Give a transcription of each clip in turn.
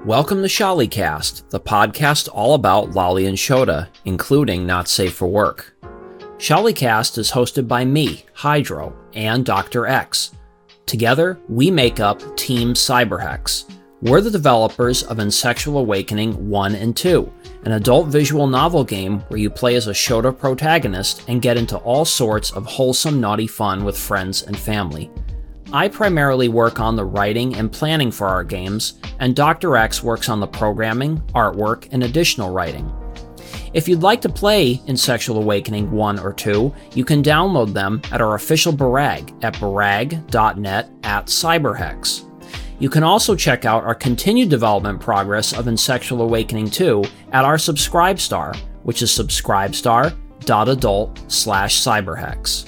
Welcome to Shollycast, the podcast all about Lolly and Shota, including Not Safe for Work. Shollycast is hosted by me, Hydro, and Dr. X. Together, we make up Team Cyberhex. We're the developers of Insexual Awakening 1 and 2, an adult visual novel game where you play as a Shota protagonist and get into all sorts of wholesome, naughty fun with friends and family. I primarily work on the writing and planning for our games, and Dr. X works on the programming, artwork, and additional writing. If you'd like to play Insexual Awakening 1 or 2, you can download them at our official Barag at barag.net/cyberhex. You can also check out our continued development progress of Insexual Awakening 2 at our Subscribestar, which is subscribestar.adult/cyberhex.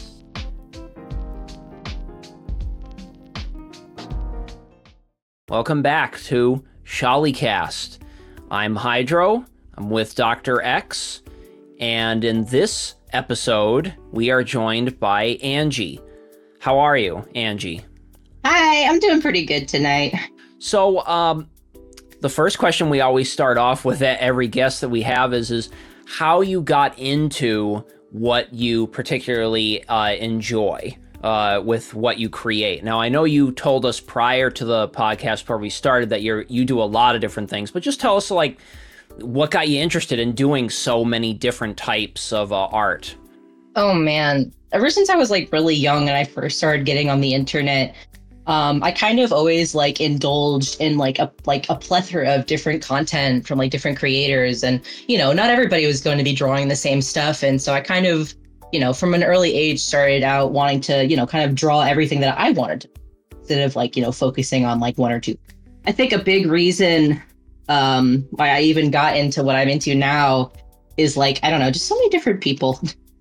Welcome back to Shollycast. I'm Hydro, I'm with Dr. X, and in this episode, we are joined by Angie. How are you, Angie? Hi, I'm doing pretty good tonight. So, the first question we always start off with at every guest that we have is how you got into what you particularly enjoy. With what you create. Now, I know you told us prior to the podcast before we started that you do a lot of different things, but just tell us what got you interested in doing so many different types of art. Oh man, ever since I was really young and I first started getting on the internet, I kind of always indulged in a plethora of different content from different creators, and not everybody was going to be drawing the same stuff, and so I kind of from an early age started out wanting to, kind of draw everything that I wanted to, instead of focusing on one or two. I think a big reason why I even got into what I'm into now is I don't know, just so many different people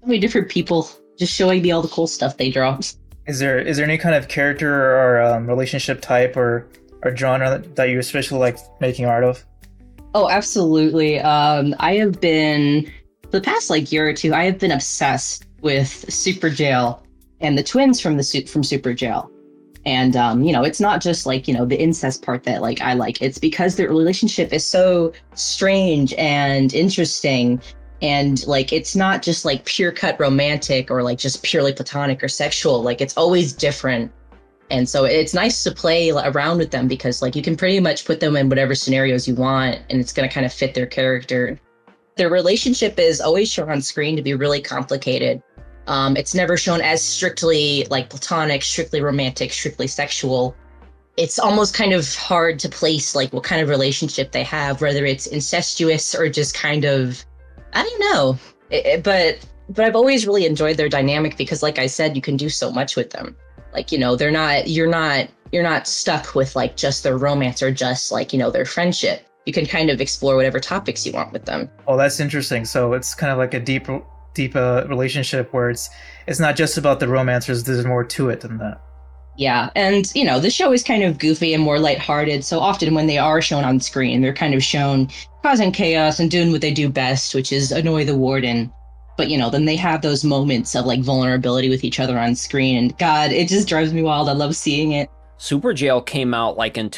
just showing me all the cool stuff they draw. Is there any kind of character or relationship type or genre that you especially like making art of? Oh, absolutely. I have been, for the past year or two, I have been obsessed with Superjail and the twins from Superjail. And, it's not just the incest part that I like. It's because their relationship is so strange and interesting. And it's not just pure cut romantic or just purely platonic or sexual. It's always different. And so it's nice to play around with them because you can pretty much put them in whatever scenarios you want, and it's going to kind of fit their character. Their relationship is always shown on screen to be really complicated. It's never shown as strictly platonic, strictly romantic, strictly sexual. It's almost kind of hard to place what kind of relationship they have, whether it's incestuous or just kind of, I don't know. But I've always really enjoyed their dynamic because, like I said, you can do so much with them. You're not stuck with just their romance or just their friendship. You can kind of explore whatever topics you want with them. Oh, that's interesting. So it's kind of like a deep relationship where it's not just about the romance. There's more to it than that. Yeah, and the show is kind of goofy and more lighthearted. So often when they are shown on screen, they're kind of shown causing chaos and doing what they do best, which is annoy the warden. But then they have those moments of vulnerability with each other on screen, and God, it just drives me wild. I love seeing it. Superjail came out in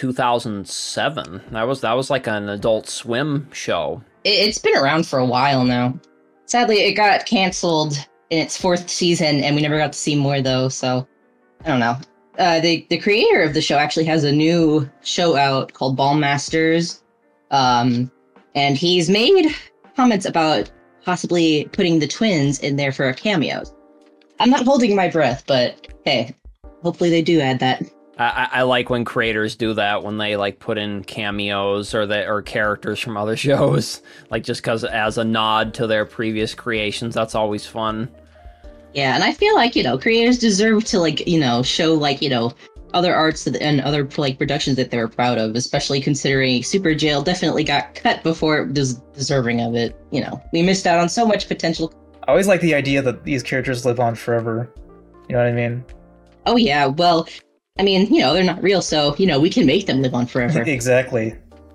2007. That was an Adult Swim show. It's been around for a while now. Sadly, it got canceled in its 4th season, and we never got to see more though. So I don't know. The creator of the show actually has a new show out called Ball Masters, and he's made comments about possibly putting the twins in there for cameos. I'm not holding my breath, but hey, hopefully they do add that. I like when creators do that, when they put in cameos or characters from other shows, just because as a nod to their previous creations. That's always fun. Yeah, and I feel creators deserve to show other arts and other productions that they're proud of, especially considering Superjail definitely got cut before it was deserving of it. We missed out on so much potential. I always like the idea that these characters live on forever. You know what I mean? Oh yeah, well, I mean, they're not real, so, we can make them live on forever. Exactly.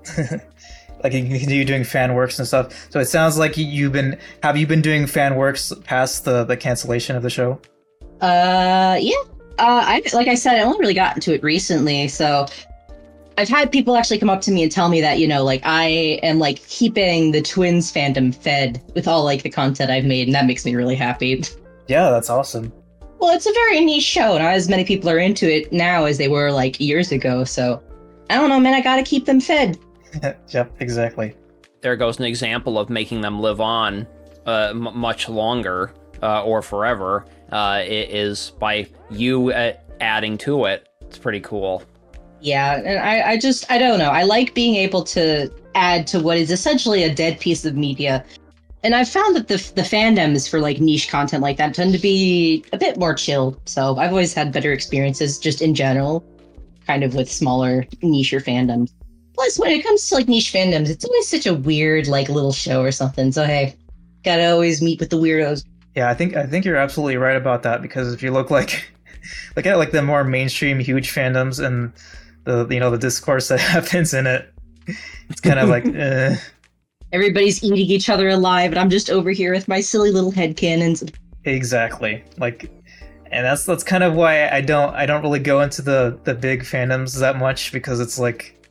You can continue doing fan works and stuff. So it sounds like have you been doing fan works past the cancellation of the show? Yeah. Like I said, I only really got into it recently, so I've had people actually come up to me and tell me that, like I am like keeping the Twins fandom fed with all like the content I've made, and that makes me really happy. Yeah, that's awesome. Well, it's a very niche show. Not as many people are into it now as they were like years ago. So I don't know, man. I gotta keep them fed. Yep, exactly. There goes an example of making them live on much longer or forever. It is by you adding to it. It's pretty cool. Yeah, and I don't know. I like being able to add to what is essentially a dead piece of media. And I've found that the fandoms for like niche content like that tend to be a bit more chill. So I've always had better experiences just in general, kind of with smaller nicher fandoms. Plus, when it comes to like niche fandoms, it's always such a weird like little show or something. So hey, gotta always meet with the weirdos. Yeah, I think you're absolutely right about that, because if you look like at like the more mainstream huge fandoms and the discourse that happens in it, it's kind of like Everybody's eating each other alive, and I'm just over here with my silly little headcanons. Exactly. Like, and that's kind of why I don't really go into the big fandoms that much, because it's like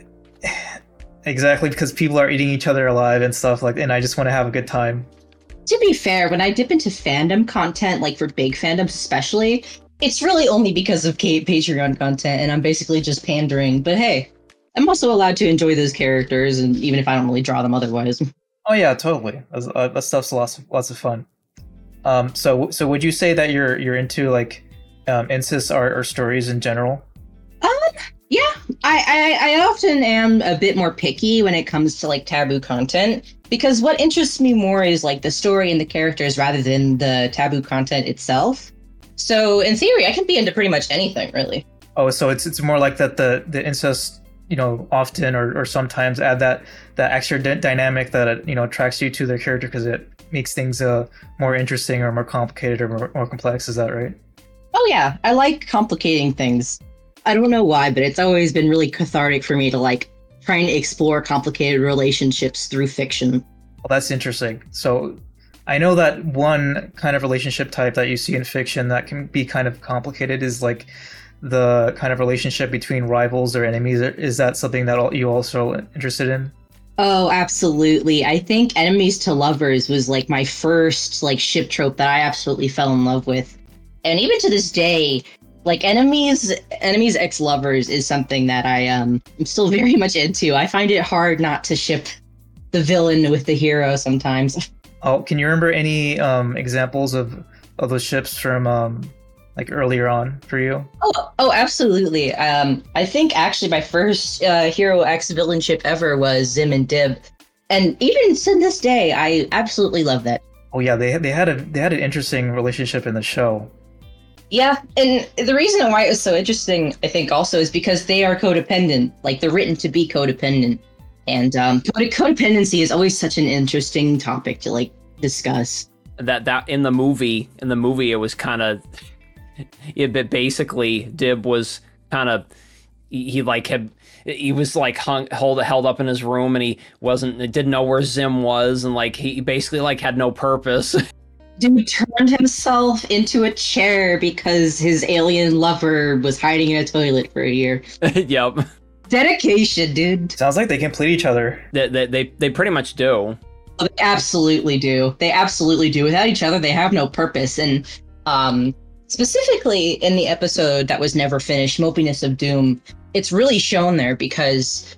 exactly because people are eating each other alive and stuff like, and I just want to have a good time. To be fair, when I dip into fandom content, like for big fandoms especially, it's really only because of Patreon content, and I'm basically just pandering. But hey, I'm also allowed to enjoy those characters, and even if I don't really draw them otherwise. Oh yeah, totally. That stuff's lots of fun. So would you say that you're into like incest art or stories in general? Yeah, I often am a bit more picky when it comes to like taboo content, because what interests me more is like the story and the characters rather than the taboo content itself. So in theory, I can be into pretty much anything, really. Oh, so it's more like that the incest, often or sometimes add that extra dynamic that attracts you to their character because it makes things more interesting or more complicated or more complex. Is that right? Oh yeah, I like complicating things. I don't know why, but it's always been really cathartic for me to like trying to explore complicated relationships through fiction. Well, that's interesting. So I know that one kind of relationship type that you see in fiction that can be kind of complicated is like the kind of relationship between rivals or enemies. Is that something that you also interested in? Oh, absolutely. I think enemies to lovers was like my first like ship trope that I absolutely fell in love with. And even to this day, like enemies ex-lovers is something that I'm still very much into. I find it hard not to ship the villain with the hero sometimes. Oh, can you remember any examples of those ships from like earlier on for you? Oh, absolutely. I think actually my first hero X villain ship ever was Zim and Dib, and even to this day, I absolutely love that. Oh yeah, they had an interesting relationship in the show. Yeah, and the reason why it was so interesting, I think, also is because they are codependent. Like they're written to be codependent, and codependency is always such an interesting topic to like discuss. That in the movie, it was kind of. But basically, Dib was kind of he was like held up in his room, and he didn't know where Zim was, and like he basically like had no purpose. Dude turned himself into a chair because his alien lover was hiding in a toilet for a year. Yep. Dedication, dude. Sounds like they complete each other. They pretty much do. They absolutely do. They absolutely do. Without each other, they have no purpose. And specifically in the episode that was never finished, Mopiness of Doom, it's really shown there because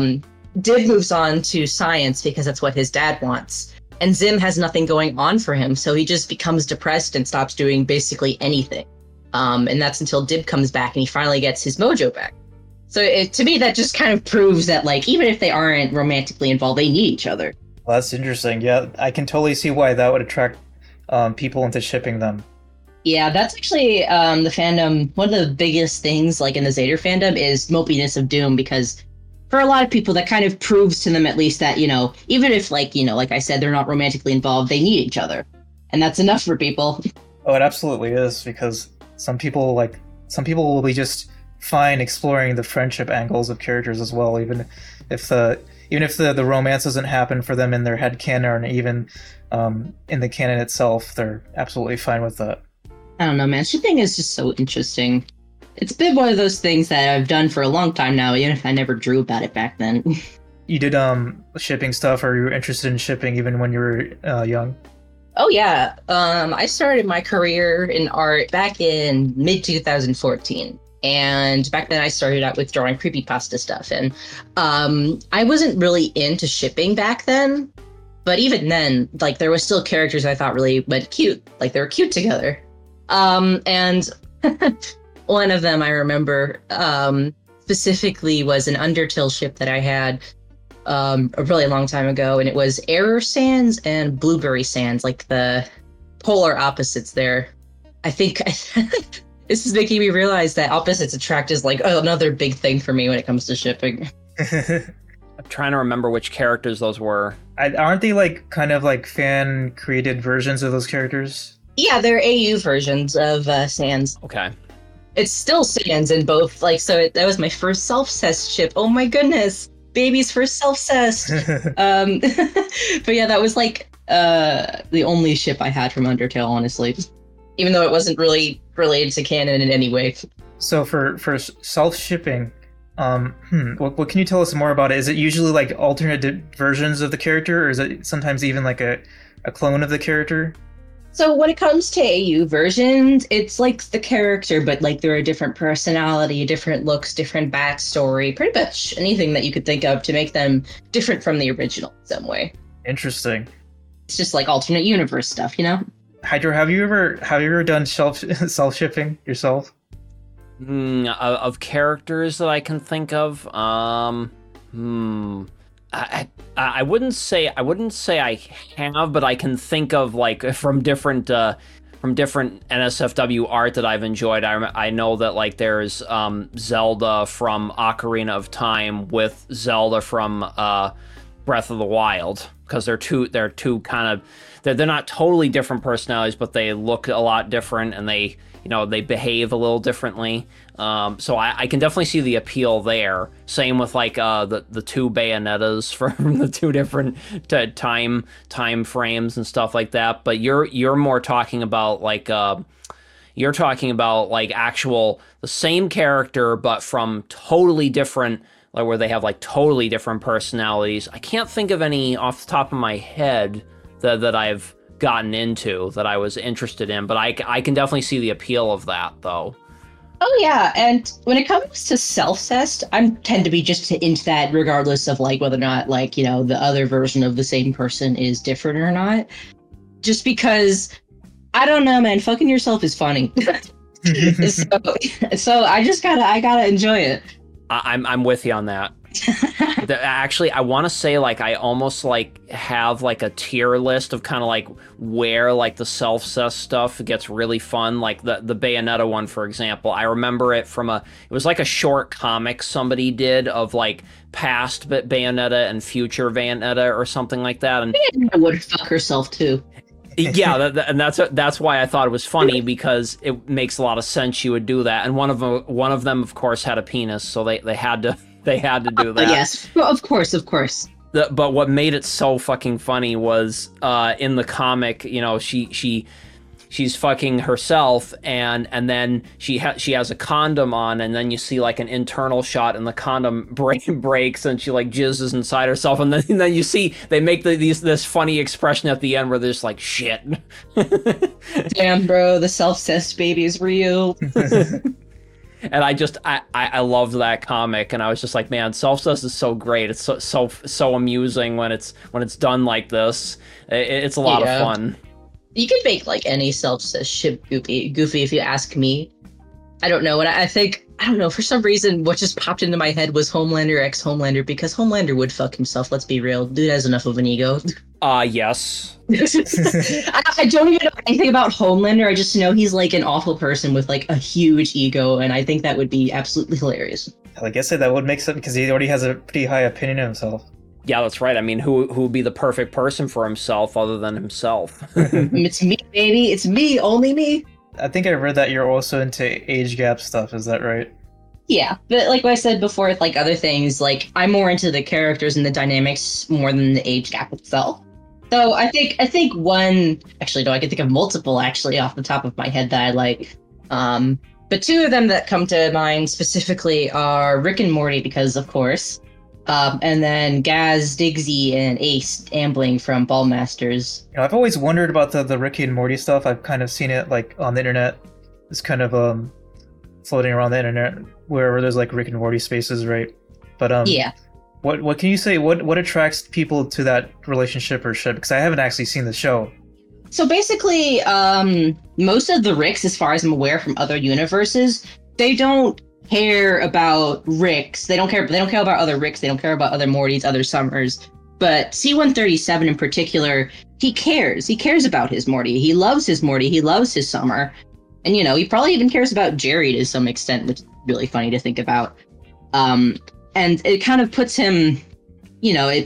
Div moves on to science because that's what his dad wants. And Zim has nothing going on for him, so he just becomes depressed and stops doing basically anything. And that's until Dib comes back and he finally gets his mojo back. So to me, that just kind of proves that, like, even if they aren't romantically involved, they need each other. Well, that's interesting. Yeah, I can totally see why that would attract people into shipping them. Yeah, that's actually the fandom. One of the biggest things, like in the Zader fandom, is Mopiness of Doom, because for a lot of people, that kind of proves to them at least that, even if, like I said, they're not romantically involved, they need each other. And that's enough for people. Oh, it absolutely is, because some people will be just fine exploring the friendship angles of characters as well, even if the romance doesn't happen for them in their headcanon, or even in the canon itself, they're absolutely fine with that. I don't know, man. Shipping is just so interesting. it's been one of those things that I've done for a long time now, even if I never drew about it back then. You did shipping stuff, or you were interested in shipping even when you were young? Oh yeah, I started my career in art back in mid 2014. And back then I started out with drawing creepypasta stuff. And I wasn't really into shipping back then. But even then, like, there was still characters I thought really went cute. Like, they were cute together. And one of them I remember specifically was an Undertale ship that I had a really long time ago. And it was Error Sands and Blueberry Sands, like the polar opposites there. I think this is making me realize that opposites attract is like another big thing for me when it comes to shipping. I'm trying to remember which characters those were. Aren't they like kind of like fan created versions of those characters? Yeah, they're AU versions of Sands. Okay. It's still Sands in both. Like, so that was my first self-cessed ship. Oh my goodness, baby's first self-cessed. But yeah, that was like the only ship I had from Undertale, honestly. Even though it wasn't really related to canon in any way. So for self-shipping, what can you tell us more about it? Is it usually like alternate versions of the character, or is it sometimes even like a clone of the character? So when it comes to AU versions, it's like the character, but like they're a different personality, different looks, different backstory, pretty much anything that you could think of to make them different from the original in some way. Interesting. It's just like alternate universe stuff, you know? Hydro, have you ever done self-shipping yourself? Of characters that I can think of, I wouldn't say I have, but I can think of like from different NSFW art that I've enjoyed. I know that like there's Zelda from Ocarina of Time with Zelda from Breath of the Wild, because they're two kind of they're not totally different personalities, but they look a lot different, and they behave a little differently. So I can definitely see the appeal there. Same with like the two Bayonettas from the two different time frames and stuff like that. But you're more talking about like actual the same character but from totally different, like where they have like totally different personalities. I can't think of any off the top of my head that I've gotten into that I was interested in, but I can definitely see the appeal of that though. Oh yeah, and when it comes to self-cessed, I tend to be just into that regardless of like whether or not like, you know, the other version of the same person is different or not. Just because, I don't know, man, fucking yourself is funny. so I gotta enjoy it. I'm with you on that. Actually, I want to say like I almost like have like a tier list of kind of like where like the self-cess stuff gets really fun. Like the Bayonetta one, for example. I remember it from it was like a short comic somebody did of like past Bayonetta and future Bayonetta or something like that. And I would fuck herself too. Yeah, and that's why I thought it was funny, because it makes a lot of sense you would do that. And one of them, of course, had a penis, so they had to do that. Yes, well, of course. But what made it so fucking funny was in the comic, you know, she's fucking herself, and then she has a condom on, and then you see like an internal shot, and the condom breaks, and she like jizzes inside herself, and then you see they make this funny expression at the end where they're just like, shit. Damn, bro, the self-cessed baby is real. And I loved that comic, and I was just like, man, self-cess is so great. It's so amusing when it's done like this. It's a lot of fun. You could make like any self-cessed ship goofy if you ask me. I don't know. And I think, I don't know, for some reason what just popped into my head was Homelander x Homelander, because Homelander would fuck himself, let's be real. Dude has enough of an ego. Yes. I don't even know anything about Homelander. I just know he's like an awful person with like a huge ego, and I think that would be absolutely hilarious. I guess that would make sense, because he already has a pretty high opinion of himself. Yeah, that's right. I mean, who would be the perfect person for himself other than himself? It's me, baby. It's me, only me. I think I read that you're also into age gap stuff. Is that right? Yeah, but like I said before, with like other things, like I'm more into the characters and the dynamics more than the age gap itself. So I think one, actually no, I can think of multiple actually off the top of my head that I like. But two of them that come to mind specifically are Rick and Morty, because of course, and then Gaz, Diggsy, and Ace Ambling from Ballmasters. You know, I've always wondered about the Ricky and Morty stuff. I've kind of seen it like on the internet. It's kind of floating around the internet wherever there's like Rick and Morty spaces, right? But Yeah. what can you say? What attracts people to that relationship or ship? Because I haven't actually seen the show. So basically, most of the Ricks, as far as I'm aware from other universes, they don't care about Ricks. They don't care about other Ricks. They don't care about other Mortys, other Summers. But C-137 in particular, he cares. He cares about his Morty. He loves his Morty. He loves his Summer. And, you know, he probably even cares about Jerry to some extent, which is really funny to think about. And it kind of puts him, at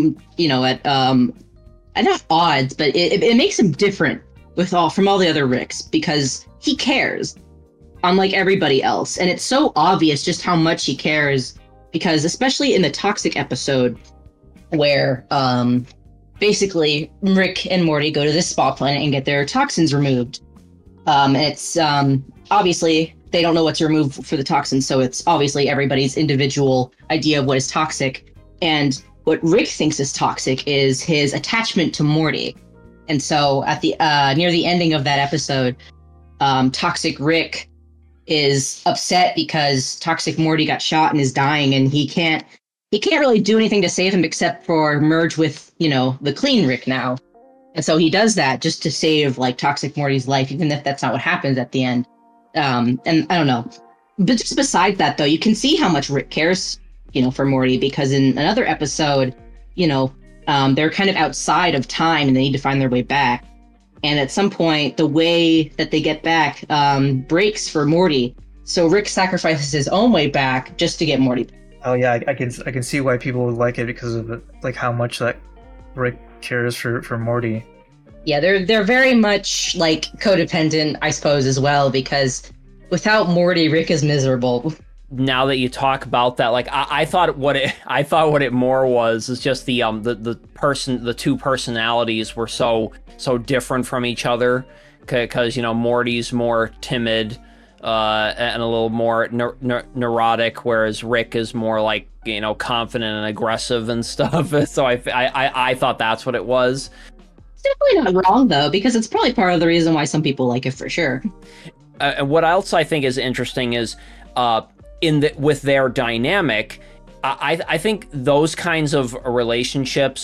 not odds, but it makes him different from all the other Ricks because he cares, unlike everybody else. And it's so obvious just how much he cares because especially in the Toxic episode where basically Rick and Morty go to this spa planet and get their toxins removed. And it's obviously they don't know what to remove for the toxins. So it's obviously everybody's individual idea of what is toxic. And what Rick thinks is toxic is his attachment to Morty. And so at the near the ending of that episode, Toxic Rick is upset because Toxic Morty got shot and is dying, and he can't really do anything to save him except for merge with, the clean Rick now. And so he does that just to save like Toxic Morty's life, even if that's not what happens at the end. And I don't know. But just besides that, though, you can see how much Rick cares, for Morty, because in another episode, they're kind of outside of time and they need to find their way back. And at some point, the way that they get back breaks for Morty. So Rick sacrifices his own way back just to get Morty back. Oh yeah, I can see why people would like it because of like how much that Rick cares for Morty. Yeah, they're very much like codependent, I suppose, as well, because without Morty, Rick is miserable. Now that you talk about that, like I thought what it more was is just the two personalities were so different from each other because Morty's more timid and a little more neurotic, whereas Rick is more like confident and aggressive and stuff. So I thought that's what it was. It's definitely not wrong though, because it's probably part of the reason why some people like it for sure. And what else I think is interesting is with their dynamic, I think those kinds of relationships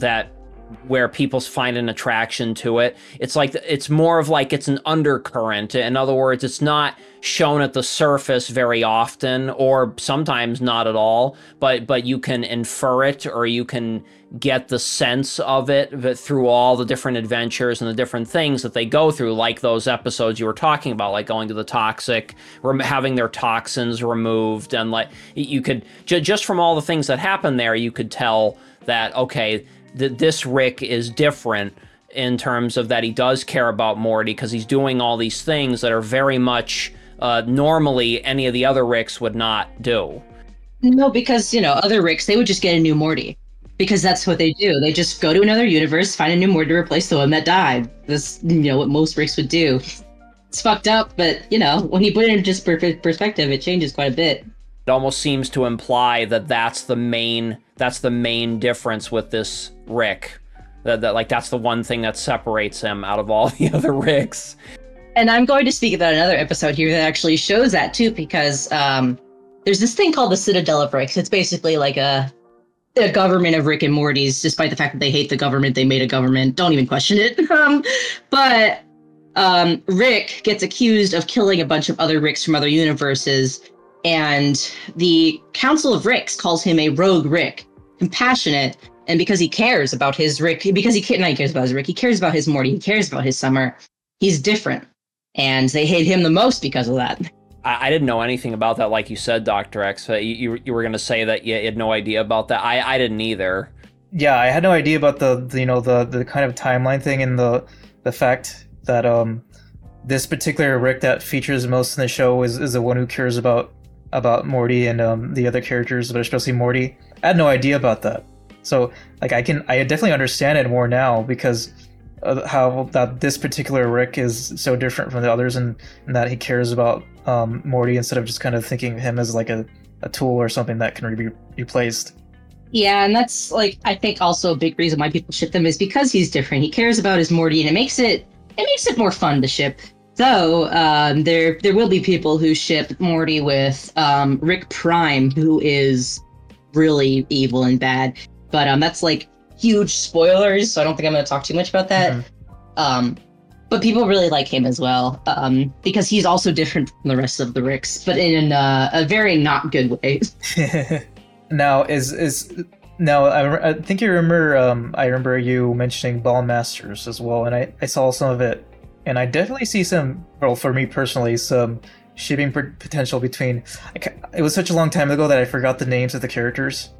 where people find an attraction to it, it's more of like it's an undercurrent. In other words, it's not shown at the surface very often, or sometimes not at all, but you can infer it, or you can get the sense of it through all the different adventures and the different things that they go through, like those episodes you were talking about, like going to the Toxic, having their toxins removed, and like you could just from all the things that happen there, you could tell that okay, this Rick is different in terms of that he does care about Morty because he's doing all these things that are very much normally any of the other Ricks would not do. No, because other Ricks, they would just get a new Morty. Because that's what they do. They just go to another universe, find a new Morty to replace the one that died. That's, what most Ricks would do. It's fucked up, but, when you put it in just perspective, it changes quite a bit. It almost seems to imply that that's the main difference with this Rick. That like that's the one thing that separates him out of all the other Ricks. And I'm going to speak about another episode here that actually shows that too, because there's this thing called the Citadel of Ricks. It's basically like a government of Rick and Morty's, despite the fact that they hate the government, they made a government. Don't even question it. But Rick gets accused of killing a bunch of other Ricks from other universes, and the Council of Ricks calls him a rogue Rick, compassionate, and because he cares about his Rick, he cares about his Rick, he cares about his Morty, he cares about his Summer, he's different, and they hate him the most because of that. I didn't know anything about that, like you said, Dr. X. You were going to say that you had no idea about that. I didn't either. Yeah, I had no idea about the kind of timeline thing and the fact that this particular Rick that features most in the show is the one who cares about Morty and the other characters, but especially Morty. I had no idea about that. So like I definitely understand it more now because how that this particular Rick is so different from the others and that he cares about Morty instead of just kind of thinking of him as like a tool or something that can be replaced. Yeah, and that's like I think also a big reason why people ship them is because he's different. He cares about his Morty, and it makes it more fun to ship. Though there will be people who ship Morty with Rick Prime, who is really evil and bad. But that's like huge spoilers, so I don't think I'm going to talk too much about that. Mm-hmm. But people really like him as well because he's also different from the rest of the Ricks, but in a very not good way. Now I think you remember I remember you mentioning Ballmasters as well, and I saw some of it, and I definitely see some, well, for me personally, some shipping potential between. It was such a long time ago that I forgot the names of the characters.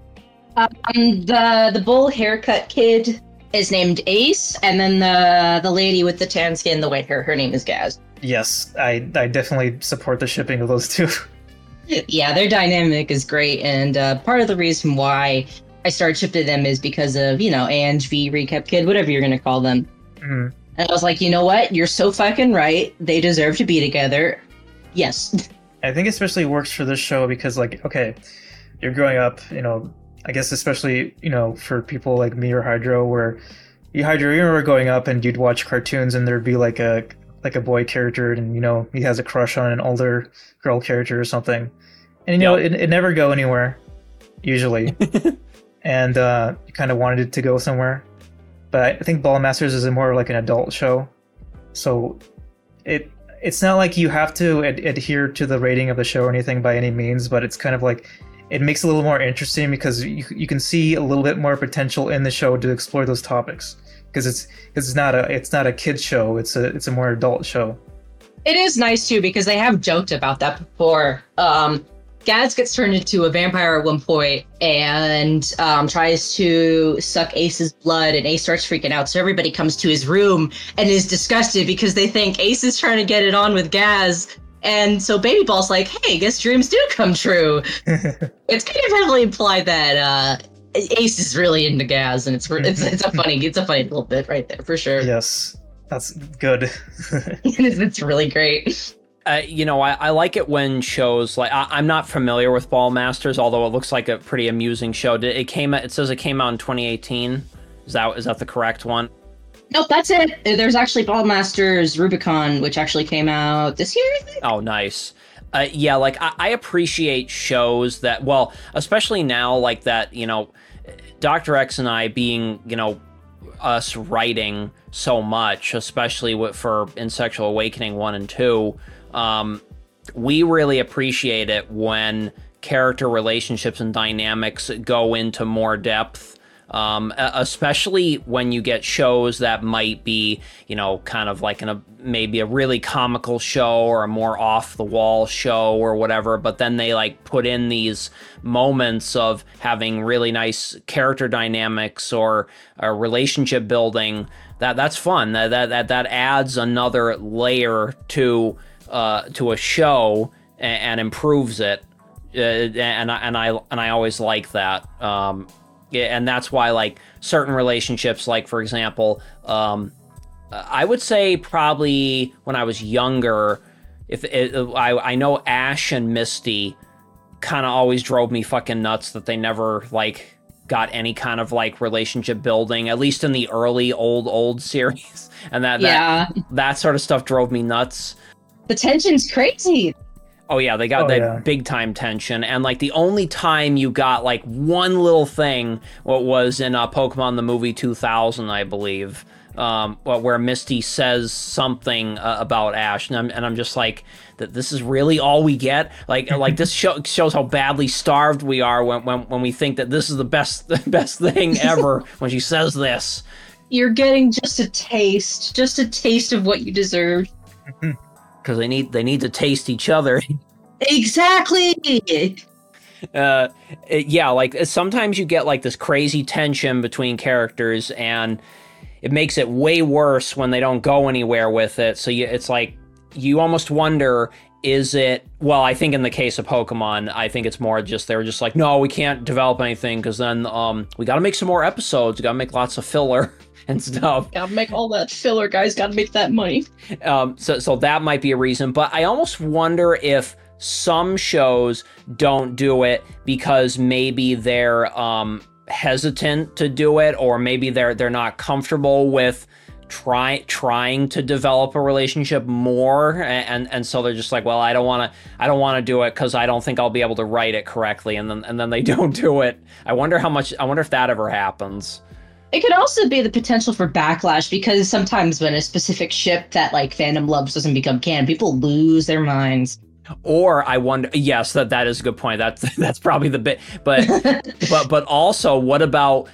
The bull haircut kid is named Ace, and then the lady with the tan skin, the white hair, her name is Gaz. Yes, I definitely support the shipping of those two. Yeah, their dynamic is great, and part of the reason why I started shipping them is because of, Ange V, Recap Kid, whatever you're going to call them. Mm-hmm. And I was like, you know what? You're so fucking right. They deserve to be together. Yes. I think especially works for this show because, like, okay, you're growing up, I guess especially, for people like me or Hydro, where you remember growing up and you'd watch cartoons and there'd be like a boy character and, he has a crush on an older girl character or something. And, it never go anywhere, usually. And you kind of wanted it to go somewhere. But I think Ballmasters is more like an adult show. So it's not like you have to adhere to the rating of the show or anything by any means, but it's kind of like it makes it a little more interesting because you can see a little bit more potential in the show to explore those topics. Because it's not a kids show, it's a more adult show. It is nice too because they have joked about that before. Gaz gets turned into a vampire at one point and tries to suck Ace's blood, and Ace starts freaking out. So everybody comes to his room and is disgusted because they think Ace is trying to get it on with Gaz. And so Baby Ball's like, hey, I guess dreams do come true. It's kind of heavily implied that Ace is really into Gaz, and it's a funny little bit right there for sure. Yes, that's good. It's really great. I like it when shows like I'm not familiar with Ballmasters, although it looks like a pretty amusing show. It says it came out in 2018. Is that the correct one? Nope, that's it. There's actually Ballmasters Rubicon, which actually came out this year, I think. Oh, nice. I appreciate shows that, well, especially now, like that, Dr. X and I being, us writing so much, especially for Insexual Awakening 1 and 2, we really appreciate it when character relationships and dynamics go into more depth. Especially when you get shows that might be, kind of like maybe a really comical show or a more off the wall show or whatever, but then they like put in these moments of having really nice character dynamics or relationship building. That's fun. That adds another layer to a show and improves it. And I always like that. Yeah, and that's why, like, certain relationships, like, for example, I would say probably when I was younger, I know Ash and Misty kind of always drove me fucking nuts that they never, like, got any kind of, like, relationship building, at least in the early old series. And that sort of stuff drove me nuts. The tension's crazy. Oh, yeah, they got big-time tension. And, like, the only time you got, like, one little thing was in Pokemon the Movie 2000, I believe, where Misty says something about Ash. And I'm just like, this is really all we get? Like this shows how badly starved we are when we think that this is the best thing ever when she says this. You're getting just a taste of what you deserve. Because they need to taste each other. Exactly. Like sometimes you get like this crazy tension between characters, and it makes it way worse when they don't go anywhere with it. So it's like you almost wonder is it, well, I think in the case of Pokemon, I think it's more just, they were just like, no, we can't develop anything because then we got to make some more episodes. We got to make lots of filler and stuff. Gotta make all that filler, guys. Gotta make that money. So that might be a reason. But I almost wonder if some shows don't do it because maybe they're hesitant to do it, or maybe they're not comfortable with trying to develop a relationship more, and so they're just like, well, I don't want to do it because I don't think I'll be able to write it correctly, and then they don't do it. I wonder if that ever happens. It could also be the potential for backlash, because sometimes when a specific ship that like fandom loves doesn't become canon, people lose their minds. Or I wonder, yes, that is a good point. That's probably the bit, but also what about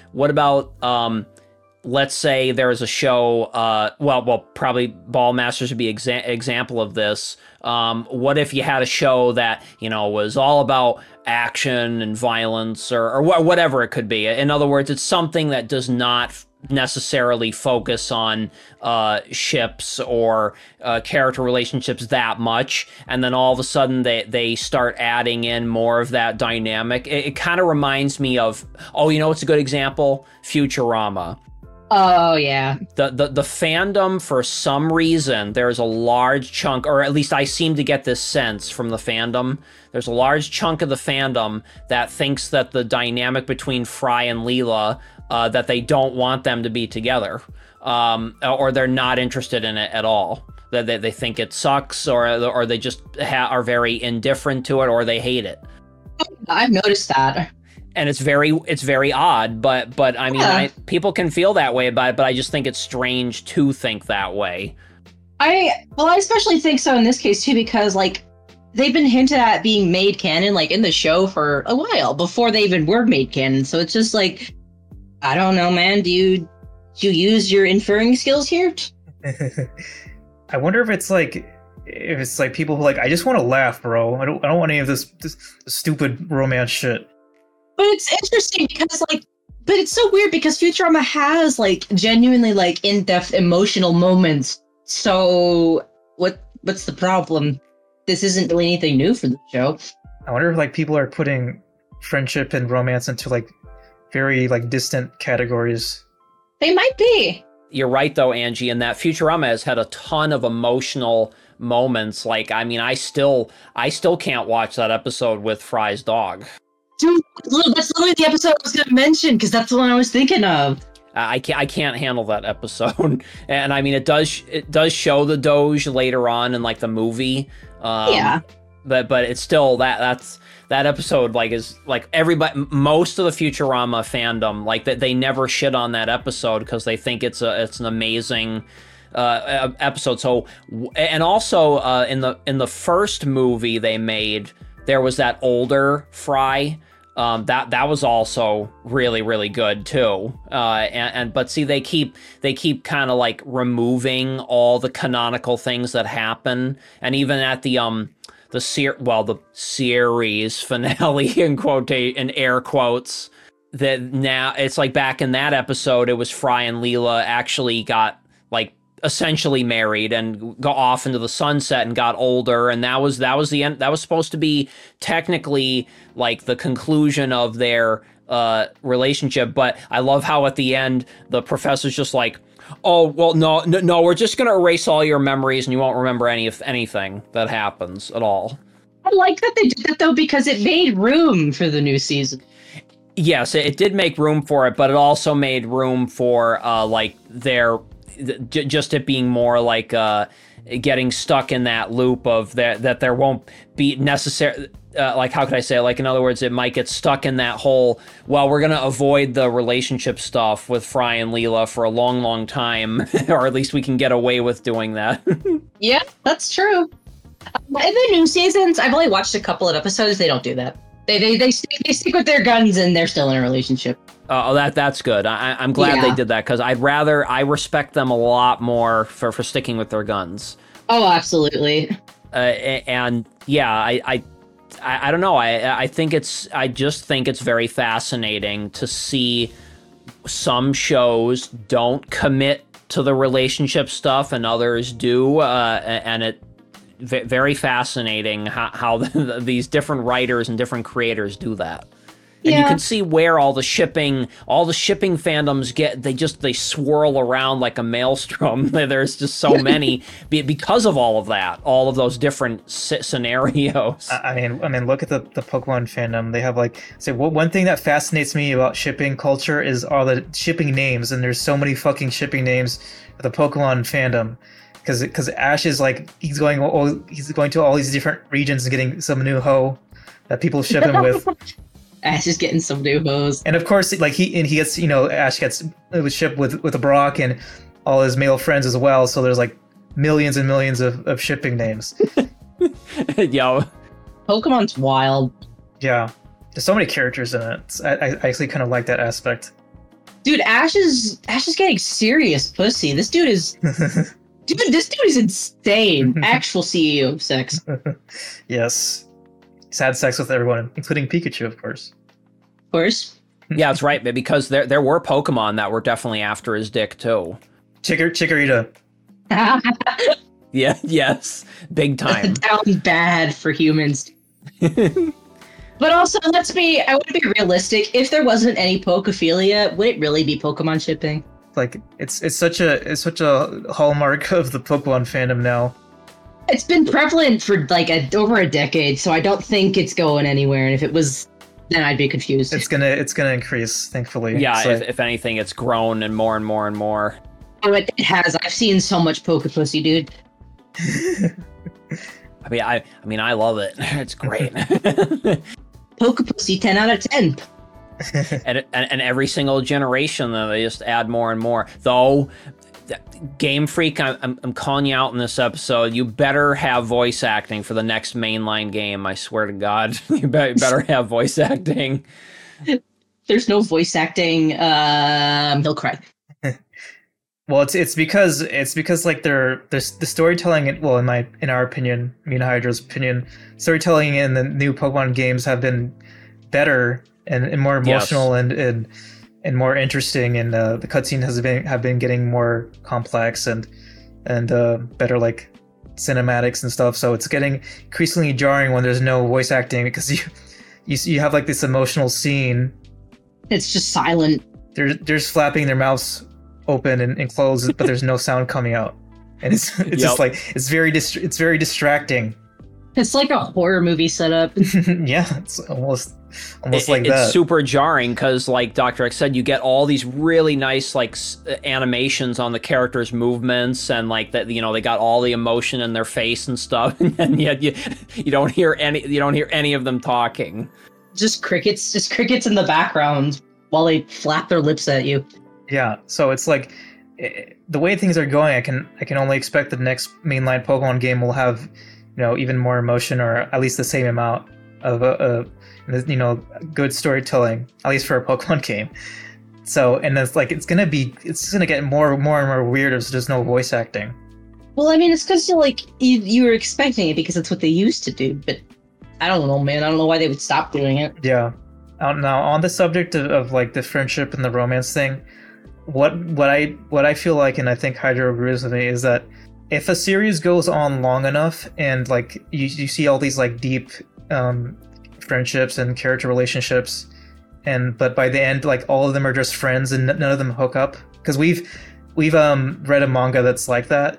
let's say there is a show, well, probably Ballmasters would be example of this. What if you had a show that, was all about action and violence or whatever it could be? In other words, it's something that does not necessarily focus on ships or character relationships that much, and then all of a sudden they start adding in more of that dynamic. It kind of reminds me of, it's a good example, Futurama. Oh yeah. The fandom, for some reason, there's a large chunk, or at least I seem to get this sense from the fandom, there's a large chunk of the fandom that thinks that the dynamic between Fry and Leela, that they don't want them to be together, or they're not interested in it at all. That they think it sucks, or they just are very indifferent to it, or they hate it. I've noticed that. And it's very odd, but I mean, Yeah. people can feel that way about it, but I just think it's strange to think that way. I especially think so in this case too, because like they've been hinted at being made canon like in the show for a while before they even were made canon. So it's just like, I don't know, man. Do you use your inferring skills here? I wonder if it's like people who like, I just want to laugh, bro. I don't want any of this stupid romance shit. But it's interesting because but it's so weird because Futurama has like genuinely like in-depth emotional moments. So what's the problem? This isn't really anything new for the show. I wonder if like people are putting friendship and romance into like very like distant categories. They might be. You're right though, Angie, in that Futurama has had a ton of emotional moments. Like, I mean, I still can't watch that episode with Fry's dog. Dude, that's literally the episode I was going to mention, because that's the one I was thinking of. I can't handle that episode, and I mean it does show the Doge later on in like the movie. Yeah. But it's still that episode like is like everybody, most of the Futurama fandom, like that they never shit on that episode because they think it's an amazing episode. So, and also in the first movie they made, there was that older Fry. That was also really, really good too. But see, they keep kind of like removing all the canonical things that happen, and even at the series finale in air quotes, that now it's like back in that episode, it was Fry and Leela actually got like essentially married and go off into the sunset and got older, and that was the end. That was supposed to be technically like the conclusion of their relationship, but I love how at the end the professor's just like, oh well, no, we're just gonna erase all your memories and you won't remember anything that happens at all. I like that they did that though, because it made room for the new season. Yes, it did make room for it, but it also made room for like their just it being more like getting stuck in that loop of that there won't be necessary, like how could I say it? Like in other words, it might get stuck in that whole, well, we're gonna avoid the relationship stuff with Fry and Leela for a long time, or at least we can get away with doing that. Yeah, that's true. In the new seasons, I've only watched a couple of episodes. They don't do that. They stick with their guns and they're still in a relationship. That's good. I'm glad they did that, because I respect them a lot more for sticking with their guns. Oh, absolutely. And yeah, I don't know. I just think it's very fascinating to see some shows don't commit to the relationship stuff and others do, and very fascinating how these different writers and different creators do that. And Yeah. you can see where all the shipping fandoms they swirl around like a maelstrom. There's just so many because of all of that, all of those different scenarios. I mean, look at the Pokemon fandom. They have one thing that fascinates me about shipping culture is all the shipping names, and there's so many fucking shipping names for the Pokemon fandom. Because Ash is he's going to all these different regions and getting some new hoe that people ship him with. Ash is getting some new hoes. And of course, he gets, Ash gets shipped with a Brock and all his male friends as well. So there's millions and millions of shipping names. Yo, Pokemon's wild. Yeah, there's so many characters in it. I actually kind of like that aspect. Dude, Ash is getting serious pussy. This dude is insane. Actual CEO of sex. Yes. He's had sex with everyone, including Pikachu, of course. Of course. yeah, that's right. Because there were Pokemon that were definitely after his dick too. Chikorita. Yeah, yes, big time. Sounds bad for humans. But also, I want to be realistic. If there wasn't any Pokophilia, would it really be Pokemon shipping? It's such a hallmark of the Pokemon fandom now. It's been prevalent for over a decade, so I don't think it's going anywhere. And if it was, then I'd be confused. It's gonna increase, thankfully. Yeah, So, if anything, it's grown and more and more and more. Oh, it has. I've seen so much Pokepussy, dude. I mean, I love it. It's great. Pokepussy, 10 out of 10. and every single generation, though, they just add more and more. Though, Game Freak, I'm calling you out in this episode. You better have voice acting for the next mainline game. I swear to God, you better have voice acting. There's no voice acting. He'll cry. Well, it's because the storytelling. In our opinion, me and Hydra's opinion, storytelling in the new Pokemon games have been better and more emotional and more interesting, and the cutscene have been getting more complex and better cinematics and stuff. So it's getting increasingly jarring when there's no voice acting, because you have this emotional scene. It's just silent. They're just flapping their mouths open and closed, but there's no sound coming out, and it's just it's very distracting. It's like a horror movie setup. Yeah, it's almost like that. It's super jarring because, like Dr. X said, you get all these really nice animations on the characters' movements, and that they got all the emotion in their face and stuff, and yet you don't hear any of them talking. Just crickets in the background while they flap their lips at you. Yeah, so it's the way things are going, I can only expect the next mainline Pokemon game will have even more emotion, or at least the same amount of good storytelling, at least for a Pokemon game. So, and it's it's gonna get more and more weird if there's no voice acting. Well, I mean, it's because you were expecting it because it's what they used to do, but I don't know, man. I don't know why they would stop doing it. Yeah. Now on the subject of the friendship and the romance thing, what I feel like, and I think Hydro agrees with me, is that if a series goes on long enough and you see all these deep friendships and character relationships, but by the end all of them are just friends and none of them hook up, because we've read a manga that's like that.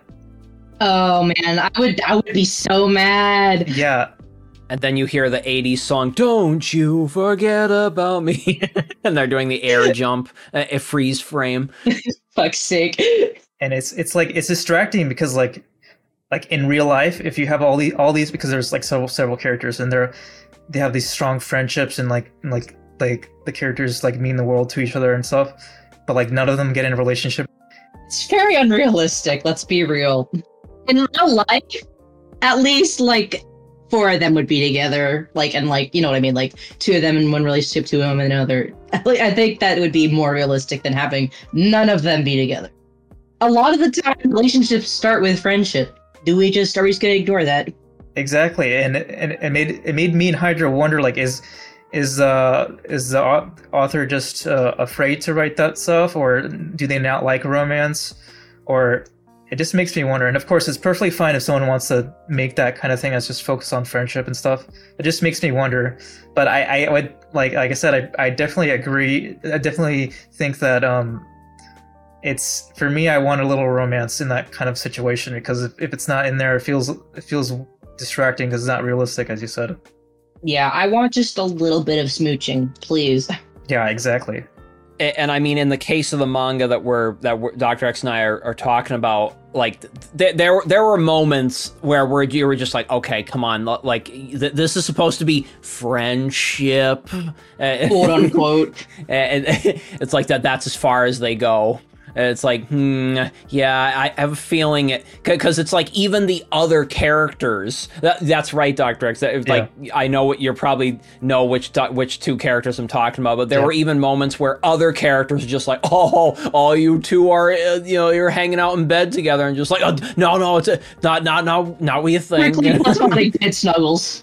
Oh man, I would be so mad. Yeah. And then you hear the 80s song, "Don't You Forget About Me." And they're doing the air jump, a freeze frame. Fuck's sake. And it's distracting because in real life, if you have all these because there's several characters, and they have these strong friendships, and the characters mean the world to each other and stuff, but none of them get in a relationship. It's very unrealistic, let's be real. In real life, at least 4 of them would be together, and you know what I mean, 2 of them in one relationship, 2 of them in another. I think that would be more realistic than having none of them be together. A lot of the time, relationships start with friendship. Are we just gonna ignore that? Exactly, and it made me and Hydra wonder, is the author just afraid to write that stuff, or do they not like romance, or it just makes me wonder. And of course, it's perfectly fine if someone wants to make that kind of thing as just focus on friendship and stuff. It just makes me wonder. But I would like I said, I definitely agree. I definitely think that it's, for me, I want a little romance in that kind of situation, because if it's not in there, it feels distracting because it's not realistic, as you said. Yeah, I want just a little bit of smooching, please. Yeah, exactly. And I mean, in the case of the manga that Dr. X and I are talking about, like there were moments where you were just like, okay, come on, like this is supposed to be friendship, Quote unquote. and it's like that's as far as they go. It's like, yeah, I have a feeling it, because it's like even the other characters. That's right, Dr. X. Like, I know what, you probably know which two characters I'm talking about, but there were even moments where other characters are just like, oh, you two are, you're hanging out in bed together, and just like, oh, no, it's not what you think. That's how they did snuggles.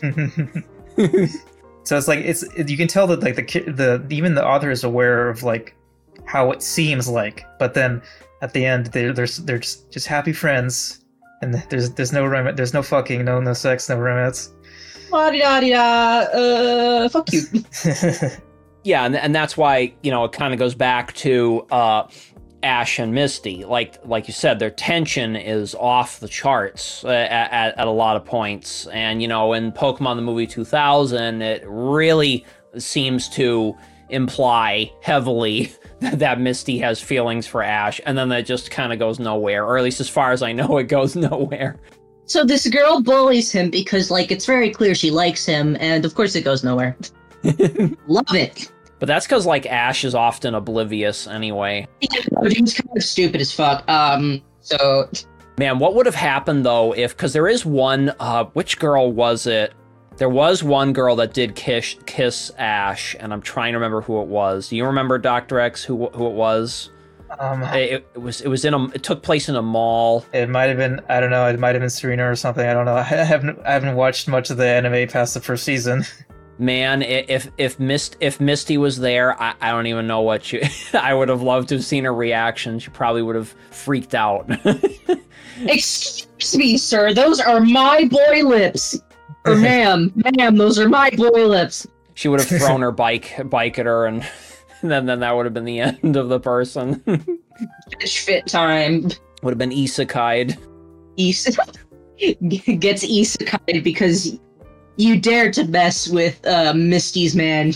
So it's like you can tell that like the even the author is aware of like how it seems like, but then at the end they're just happy friends, and there's no fucking, no sex, no romance. La-di-da-di-da, fuck you. Yeah, and that's why, it kind of goes back to Ash and Misty. Like you said, their tension is off the charts at a lot of points, and in Pokemon the movie 2000, it really seems to imply heavily that Misty has feelings for Ash, and then that just kind of goes nowhere, or at least as far as I know, it goes nowhere. So this girl bullies him because, like, it's very clear she likes him, and of course it goes nowhere. Love it. But that's because, like, Ash is often oblivious anyway. Yeah, he's kind of stupid as fuck. So... Man, what would have happened, though, because there is one, which girl was it? There was one girl that did kiss Ash, and I'm trying to remember who it was. Do you remember, Dr. X, who it was? It took place in a mall. It might have been, I don't know, it might have been Serena or something. I don't know. I haven't watched much of the anime past the first season. Man, if Misty was there, I don't even know what I would have loved to have seen her reaction. She probably would have freaked out. Excuse me, sir, those are my boy lips. Or ma'am, those are my boy lips. She would have thrown her bike at her, and then that would have been the end of the person. Fish fit time. Would have been isekai'd. Gets isekai'd because you dared to mess with Misty's man.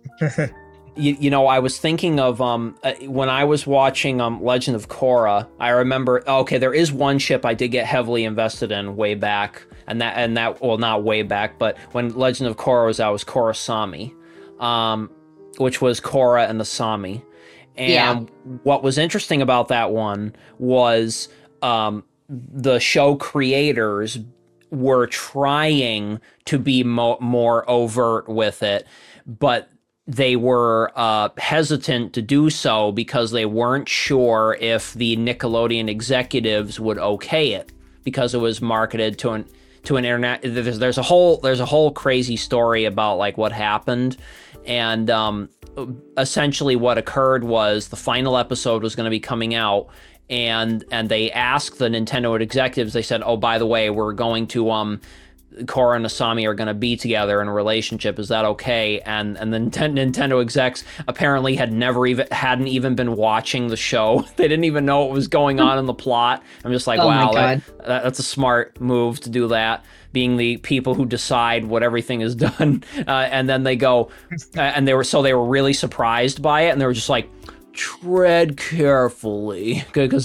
I was thinking of when I was watching Legend of Korra. I remember, okay, there is one ship I did get heavily invested in way back, and that well, not way back, but when Legend of Korra was out, was Korrasami, which was Korra and the Sami. And what was interesting about that one was the show creators were trying to be more overt with it, but they were hesitant to do so because they weren't sure if the Nickelodeon executives would okay it, because it was marketed to an internet. There's a whole crazy story about like what happened, and essentially what occurred was the final episode was going to be coming out, and they asked the Nintendo executives. They said, "Oh, by the way, we're going to Korra and Asami are going to be together in a relationship. Is that okay?" And the Nintendo execs apparently hadn't even been watching the show. They didn't even know what was going on in the plot. I'm just like, wow, that's a smart move to do that, being the people who decide what everything is done. And then they go, and they were really surprised by it, and they were just like, tread carefully, because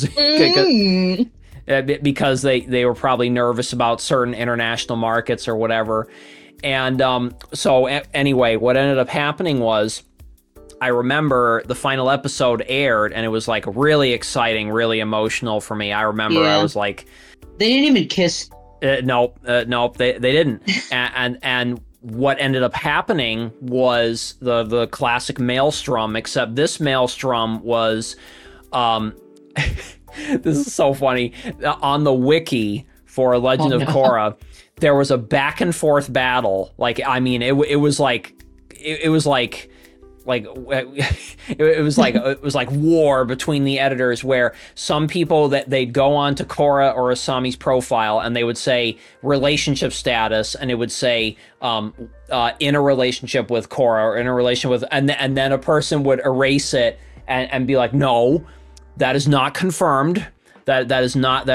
they were probably nervous about certain international markets or whatever. And so anyway, what ended up happening was, I remember the final episode aired, and it was like really exciting, really emotional for me. I remember I was like, they didn't even kiss. Nope, they didn't. and what ended up happening was the classic Maelstrom, except this Maelstrom was this is so funny. On the wiki for Legend of Korra, there was a back and forth battle. Like, I mean, it was like it was like war between the editors, where some people that they'd go on to Korra or Asami's profile and they would say relationship status, and it would say in a relationship with Korra or in a relationship with, and then a person would erase it and be like, no, that is not confirmed. That is not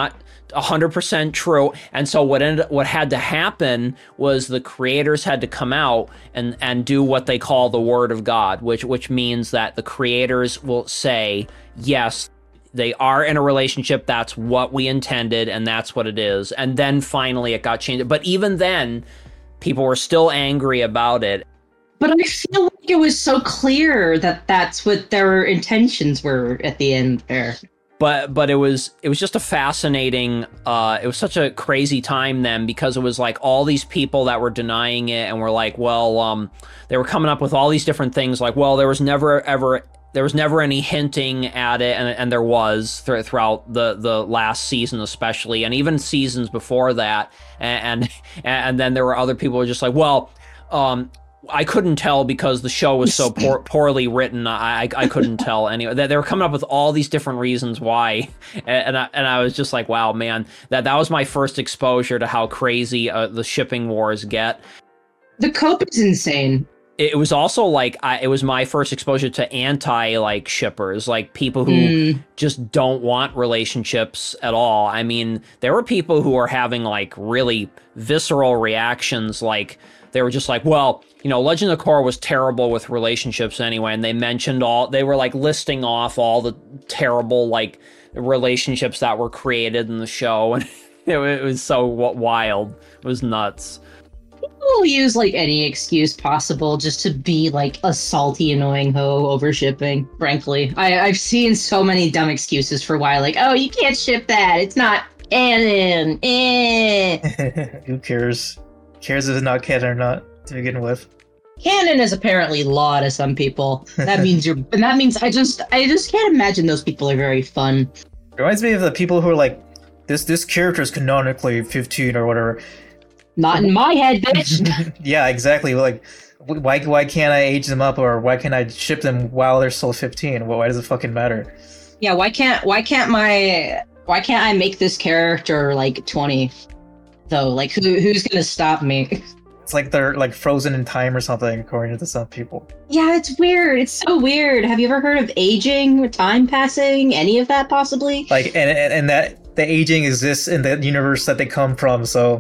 100% true. And so what had to happen was the creators had to come out and do what they call the word of God, which means that the creators will say, yes, they are in a relationship, that's what we intended, and that's what it is. And then finally it got changed. But even then, people were still angry about it. But I feel like it was so clear that that's what their intentions were at the end there. But it was just a fascinating, it was such a crazy time then, because it was like all these people that were denying it and were like, well, they were coming up with all these different things like, well, there was never any hinting at it, and there was throughout the last season especially, and even seasons before that, and then there were other people who were just like, well, I couldn't tell because the show was so poorly written. I couldn't tell anyway. They were coming up with all these different reasons why, and I was just like, wow, man, that was my first exposure to how crazy the shipping wars get. The cope is insane. It was also like it was my first exposure to anti shippers, like people who just don't want relationships at all. I mean, there were people who were having like really visceral reactions, like they were just like, well, Legend of Korra was terrible with relationships anyway, and they were like listing off all the terrible like relationships that were created in the show, and it was so wild. It was nuts. People use like any excuse possible just to be like a salty, annoying hoe over shipping. Frankly, I've seen so many dumb excuses for why, like, oh, you can't ship that, it's not canon. Who cares? Cares if it's not canon or not to begin with. Canon is apparently law to some people. That means I just can't imagine those people are very fun. It reminds me of the people who are like, this character is canonically 15 or whatever. Not in my head, bitch. Yeah, exactly. Like, why can't I age them up, or why can't I ship them while they're still 15? Why does it fucking matter? Yeah, why can't I make this character like 20? Though, like, who's gonna stop me? It's like they're like frozen in time or something, according to some people. Yeah, it's weird. It's so weird. Have you ever heard of aging, time passing, any of that possibly? Like, and that the aging exists in the universe that they come from. So,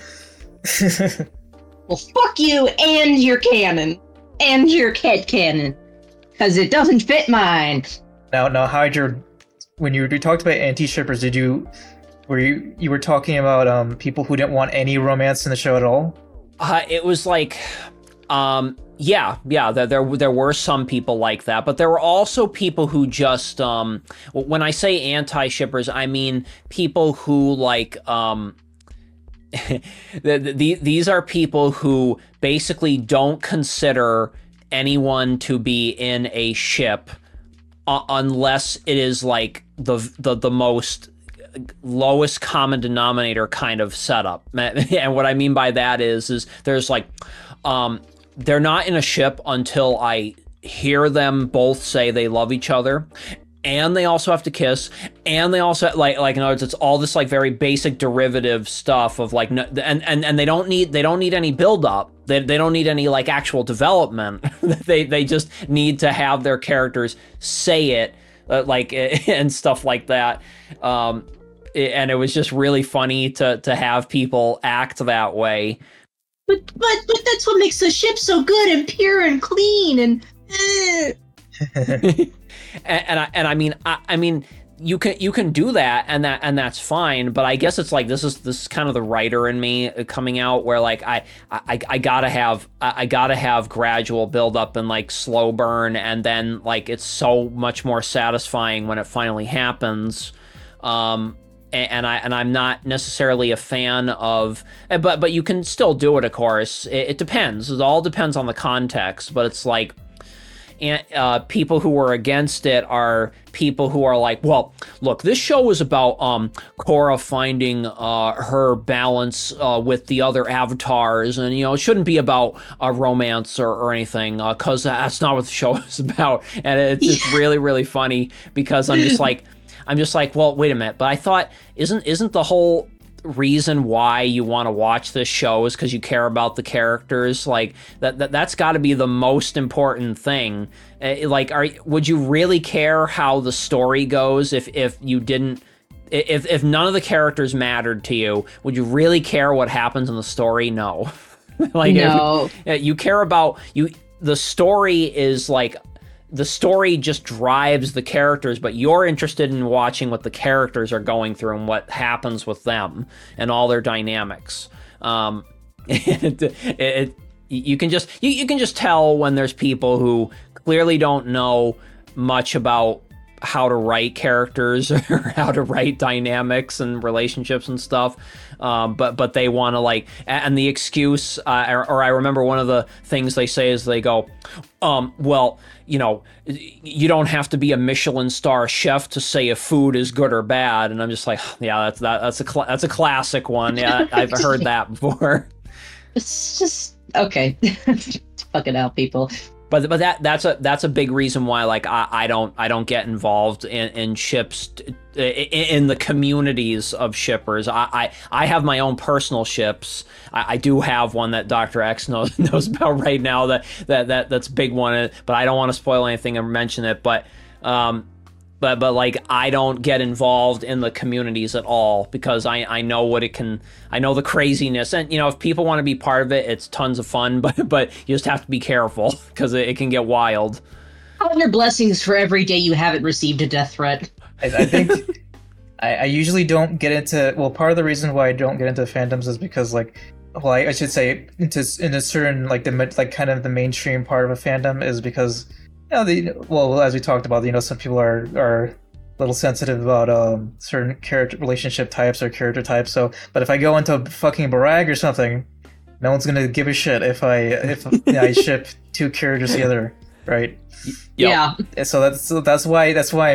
Well, fuck you and your canon and your head canon, because it doesn't fit mine. Now, Hydra, when you talked about anti-shippers, you were talking about people who didn't want any romance in the show at all? It was like, yeah, there were some people like that, but there were also people who just, when I say anti-shippers, I mean people who like, these are people who basically don't consider anyone to be in a ship unless it is like the most lowest common denominator kind of setup. And what I mean by that is there's like, they're not in a ship until I hear them both say they love each other, and they also have to kiss, and they also like in other words, it's all this like very basic derivative stuff of like, and they don't need any build up. They don't need any like actual development. they just need to have their characters say it, like and stuff like that. And it was just really funny to have people act that way. But that's what makes the ship so good and pure and clean and. and I mean you can do that and that's fine, but I guess it's like this is kind of the writer in me coming out, where like I gotta have gradual build up and like slow burn, and then like it's so much more satisfying when it finally happens. And I'm not necessarily a fan of, but you can still do it, of course. It depends. It all depends on the context, but it's like, people who are against it are people who are like, well, look, this show is about Korra finding her balance with the other avatars, and it shouldn't be about romance or anything, because that's not what the show is about. And it's just really, really funny, because I'm just like, well, wait a minute, but I thought isn't the whole reason why you want to watch this show is because you care about the characters? Like that's got to be the most important thing. Like, would you really care how the story goes if you didn't? If none of the characters mattered to you, would you really care what happens in the story? No. Like, no. If you care about you. The story is like. The story just drives the characters, but you're interested in watching what the characters are going through and what happens with them and all their dynamics. You can just tell when there's people who clearly don't know much about how to write characters or how to write dynamics and relationships and stuff, but they want to, like, and the excuse, or I remember one of the things they say is they go, well, you don't have to be a Michelin star chef to say if food is good or bad. And I'm just like, yeah, that's a classic one. Yeah, I've heard that before. It's just okay. Fuck it out, people. But that's a big reason why, like, I don't get involved in ships in the communities of shippers. I have my own personal ships. I do have one that Dr. X knows about right now, that's a big one, but I don't want to spoil anything or mention it. But like, I don't get involved in the communities at all, because I know what it can. I know the craziness, and if people want to be part of it, it's tons of fun. But you just have to be careful, because it can get wild. Count your blessings for every day you haven't received a death threat. I think I usually don't get into. Well, part of the reason why I don't get into fandoms is because, like, well, I should say in a certain, like, kind of the mainstream part of a fandom is because. Well, as we talked about, some people are a little sensitive about certain character relationship types or character types. So, but if I go into fucking Barag or something, no one's gonna give a shit if I ship two characters together, right? Yeah. So that's why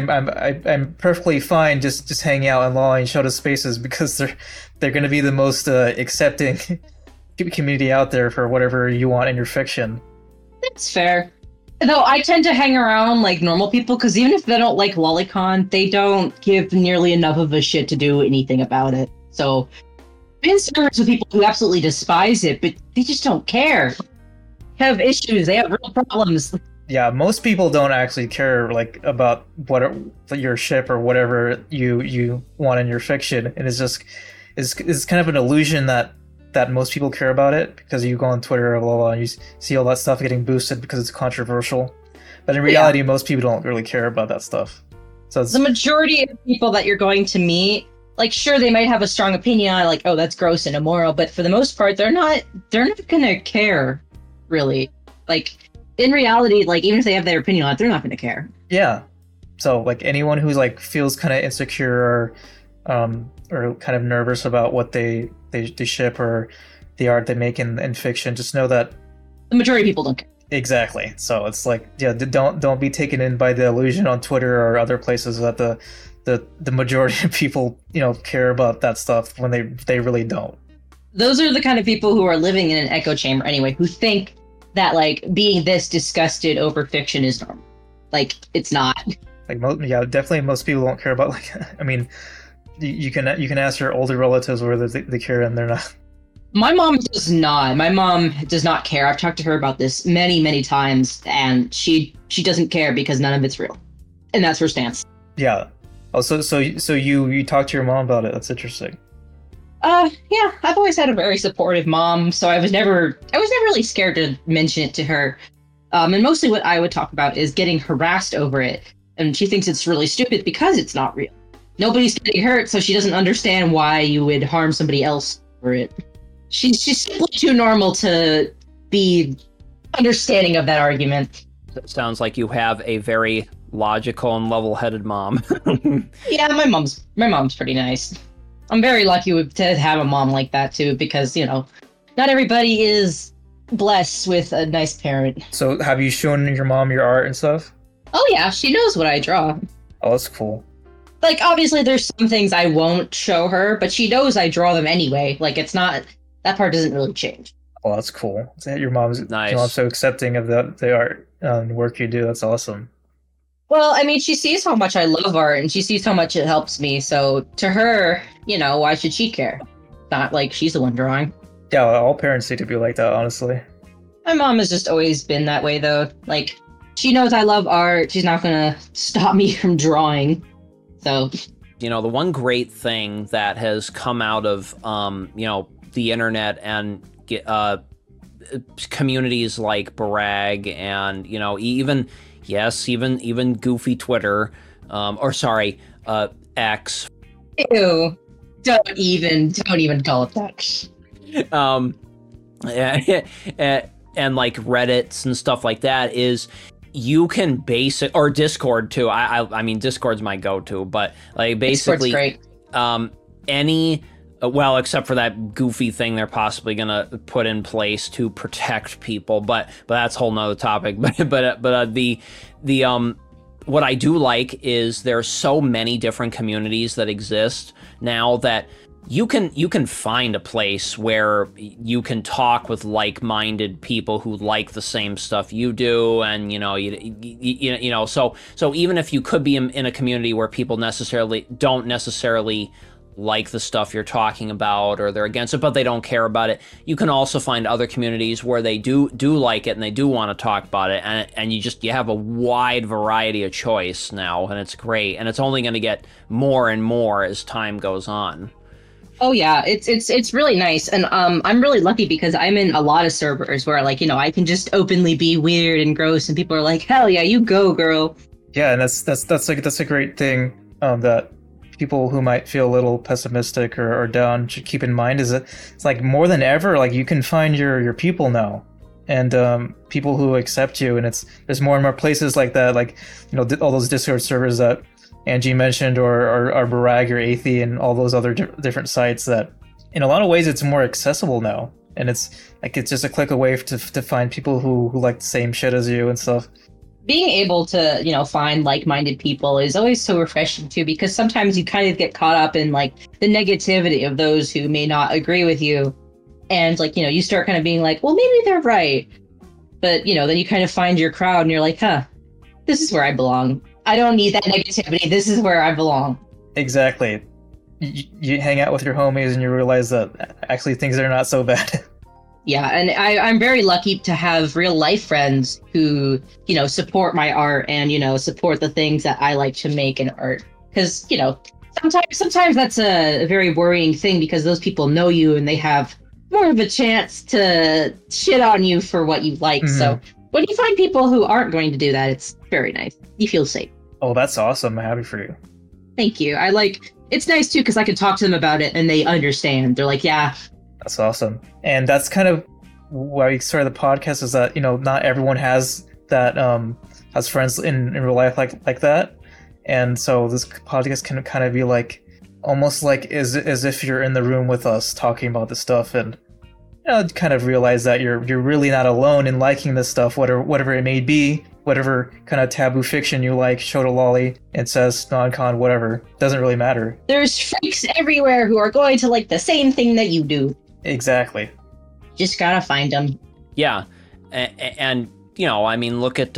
I'm perfectly fine just hanging out in Law and Shota spaces, because they're gonna be the most accepting community out there for whatever you want in your fiction. That's fair. Though I tend to hang around like normal people, because even if they don't like Lolicon, they don't give nearly enough of a shit to do anything about it. So, I've been served with people who absolutely despise it, but they just don't care. They have issues. They have real problems. Yeah, most people don't actually care, like, about your ship or whatever you want in your fiction, and it's kind of an illusion that most people care about it, because you go on Twitter or blah, blah, and you see all that stuff getting boosted because it's controversial. But in reality, most people don't really care about that stuff. So the majority of people that you're going to meet, like, sure, they might have a strong opinion on, like, oh, that's gross and immoral, but for the most part, they're not gonna care, really. Like, in reality, like, even if they have their opinion on it, they're not gonna care. Yeah. So, like, anyone who's, like, feels kind of insecure or kind of nervous about what they ship or the art they make in fiction, just know that the majority of people don't care. Exactly. So it's like, yeah, don't be taken in by the illusion on Twitter or other places that the majority of people care about that stuff when they really don't. Those are the kind of people who are living in an echo chamber anyway, who think that, like, being this disgusted over fiction is normal. Like, it's not. Like, definitely most people don't care about, like, I mean, you can ask your older relatives whether they care, and they're not. My mom does not. My mom does not care. I've talked to her about this many, many times, and she doesn't care because none of it's real, and that's her stance. Yeah. Oh, so you talked to your mom about it. That's interesting. Yeah. I've always had a very supportive mom, so I was never really scared to mention it to her. And mostly what I would talk about is getting harassed over it, and she thinks it's really stupid because it's not real. Nobody's getting hurt, so she doesn't understand why you would harm somebody else for it. She's simply too normal to be understanding of that argument. It sounds like you have a very logical and level-headed mom. Yeah, my mom's pretty nice. I'm very lucky to have a mom like that too, because not everybody is blessed with a nice parent. So have you shown your mom your art and stuff? Oh yeah, she knows what I draw. Oh, that's cool. Like, obviously there's some things I won't show her, but she knows I draw them anyway. Like, it's not, that part doesn't really change. Oh, that's cool. So your mom's Nice. so accepting of the art work you do. That's awesome. Well, I mean, she sees how much I love art and she sees how much it helps me. So to her, why should she care? Not like she's the one drawing. Yeah, all parents need to be like that, honestly. My mom has just always been that way, though. Like, she knows I love art. She's not gonna stop me from drawing. So, The one great thing that has come out of, the internet and communities like Barag and, even goofy Twitter, X. ew. Don't even call it that. And like Reddits and stuff like that is you can or Discord too. I mean, Discord's my go-to, but like basically, Discord's great. Except for that goofy thing they're possibly gonna put in place to protect people, but that's a whole nother topic. But what I do like is there's so many different communities that exist now that you can find a place where you can talk with like-minded people who like the same stuff you do, and so even if you could be in a community where people don't necessarily like the stuff you're talking about, or they're against it but they don't care about it, you can also find other communities where they do like it and they do want to talk about it, and you have a wide variety of choice now, and it's great, and it's only going to get more and more as time goes on. Oh yeah, it's really nice, and I'm really lucky because I'm in a lot of servers where I can just openly be weird and gross, and people are like, hell yeah, you go, girl. Yeah, and that's a great thing that people who might feel a little pessimistic or down should keep in mind, is that it's like more than ever, like you can find your people now, and people who accept you, and there's more and more places like that, like all those Discord servers that Angie mentioned, or Barag or Athey, and all those other different sites that, in a lot of ways, it's more accessible now, and it's just a click away to find people who like the same shit as you and stuff. Being able to find like-minded people is always so refreshing too, because sometimes you kind of get caught up in like the negativity of those who may not agree with you, and you start kind of being like, well, maybe they're right, but then you kind of find your crowd and you're like, huh, this is where I belong. I don't need that negativity. This is where I belong. Exactly. You hang out with your homies and you realize that actually things are not so bad. Yeah, and I'm very lucky to have real life friends who, support my art and, support the things that I like to make in art. Because, sometimes that's a very worrying thing, because those people know you and they have more of a chance to shit on you for what you like. Mm-hmm. So when you find people who aren't going to do that, it's very nice. You feel safe. Oh, that's awesome. I'm happy for you. Thank you. It's nice too, because I can talk to them about it and they understand. They're like, yeah. That's awesome. And that's kind of why we started the podcast, is that, not everyone has that, has friends in real life like that. And so this podcast can kind of be like, almost like as if you're in the room with us talking about this stuff, and kind of realize that you're really not alone in liking this stuff, whatever it may be, whatever kind of taboo fiction you like, Shota Lolly, incest, non-con, whatever. Doesn't really matter. There's freaks everywhere who are going to like the same thing that you do. Exactly. Just gotta find them. Yeah, and look at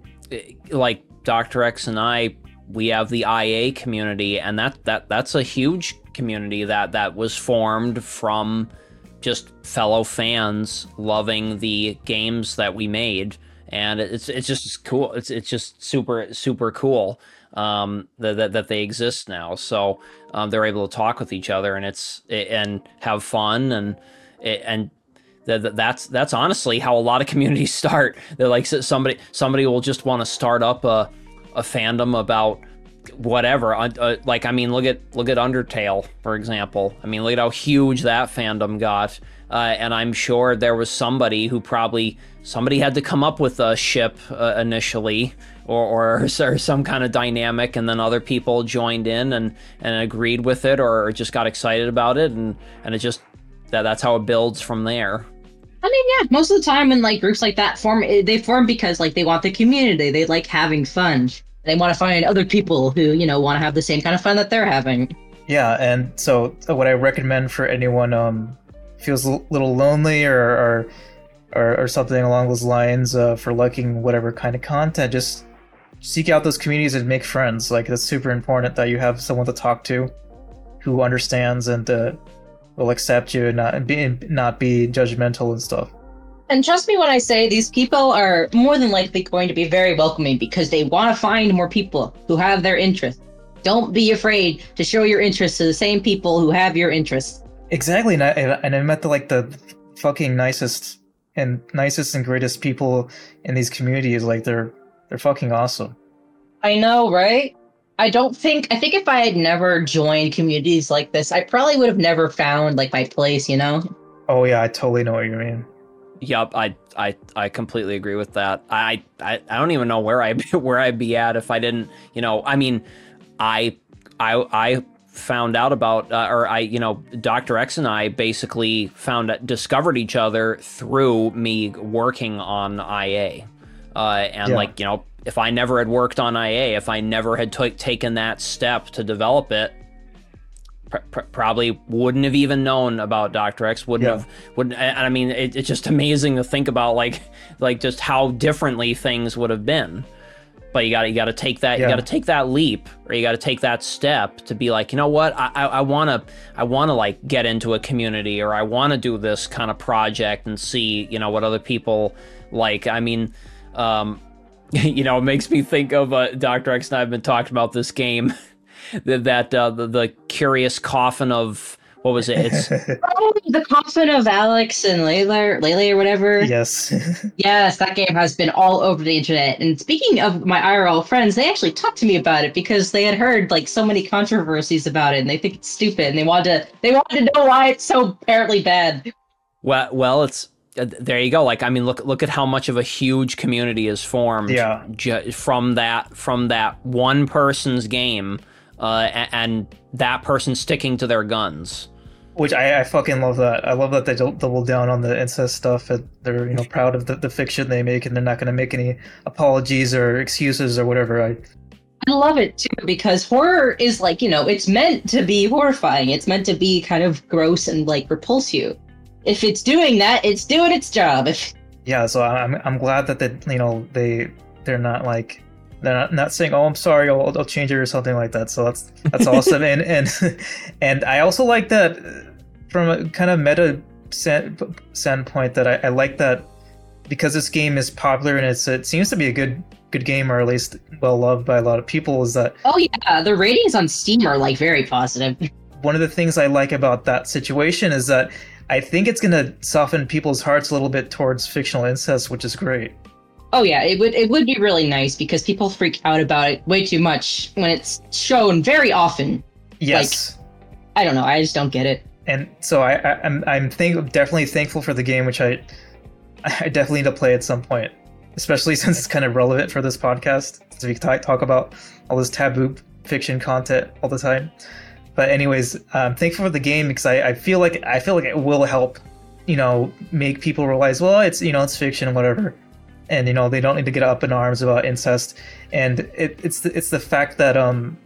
like Dr. X and I. We have the IA community, and that's a huge community that was formed from just fellow fans loving the games that we made, and it's just cool. It's just super cool that they exist now. So they're able to talk with each other and have fun, and that's honestly how a lot of communities start. They're like, somebody will just want to start up a fandom about whatever. Look at Undertale, for example. I mean, look at how huge that fandom got. And I'm sure there was somebody had to come up with a ship initially, or some kind of dynamic, and then other people joined in and agreed with it, or just got excited about it, and it just that's how it builds from there. I mean, yeah, most of the time when like groups like that form, they form because like they want the community. They like having fun. They want to find other people who, want to have the same kind of fun that they're having. Yeah, and so what I recommend for anyone feels a little lonely or something along those lines for liking whatever kind of content, just seek out those communities and make friends. Like, that's super important that you have someone to talk to who understands and will accept you and not be judgmental and stuff. And trust me when I say these people are more than likely going to be very welcoming because they want to find more people who have their interests. Don't be afraid to show your interest to the same people who have your interests. Exactly, and I met the fucking nicest and greatest people in these communities. Like, they're fucking awesome. I know, right? I think if I had never joined communities like this, I probably would have never found like my place, Oh yeah, I totally know what you mean. Yep, I completely agree with that. I don't even know where I'd be at if I didn't, I mean, I found out about, Dr. X and I basically discovered each other through me working on IA. If I never had worked on IA, if I never had taken that step to develop it, probably wouldn't have even known about Dr. X. And I mean, it's just amazing to think about, like just how differently things would have been. But you got to take that, you got to take that leap, or you got to take that step to be like, you know what, I want to like get into a community, or I want to do this kind of project and see, what other people like. I mean, it makes me think of Dr. X and I have been talking about this game, the Curious Coffin of, what was it? It's the Coffin of Alex and Lele or whatever. Yes. Yes, that game has been all over the internet. And speaking of my IRL friends, they actually talked to me about it because they had heard like so many controversies about it, and they think it's stupid, and they wanted to know why it's so apparently bad. Well, it's there you go. Like, I mean, look at how much of a huge community is formed from that one person's game, and that person sticking to their guns. Which I fucking love that. I love that they double down on the incest stuff. And they're proud of the fiction they make, and they're not going to make any apologies or excuses or whatever. I love it too, because horror is like, it's meant to be horrifying. It's meant to be kind of gross and like repulse you. If it's doing that, it's doing its job. Yeah, so I'm glad that they're not like. They're not saying, "Oh, I'm sorry, I'll change it" or something like that. So that's awesome. And I also like that from a kind of meta standpoint, that I like that because this game is popular and it seems to be a good game, or at least well loved by a lot of people. Is that? Oh yeah, the ratings on Steam are like very positive. One of the things I like about that situation is that I think it's going to soften people's hearts a little bit towards fictional incest, which is great. Oh yeah, it would be really nice because people freak out about it way too much when it's shown very often. Yes. Like, I don't know, I just don't get it. And so I'm definitely thankful for the game, which I definitely need to play at some point, especially since it's kind of relevant for this podcast, so we can talk about all this taboo fiction content all the time. But anyways, I'm thankful for the game because I feel like it will help, make people realize, well, it's it's fiction and whatever. And they don't need to get up in arms about incest, and it's the fact that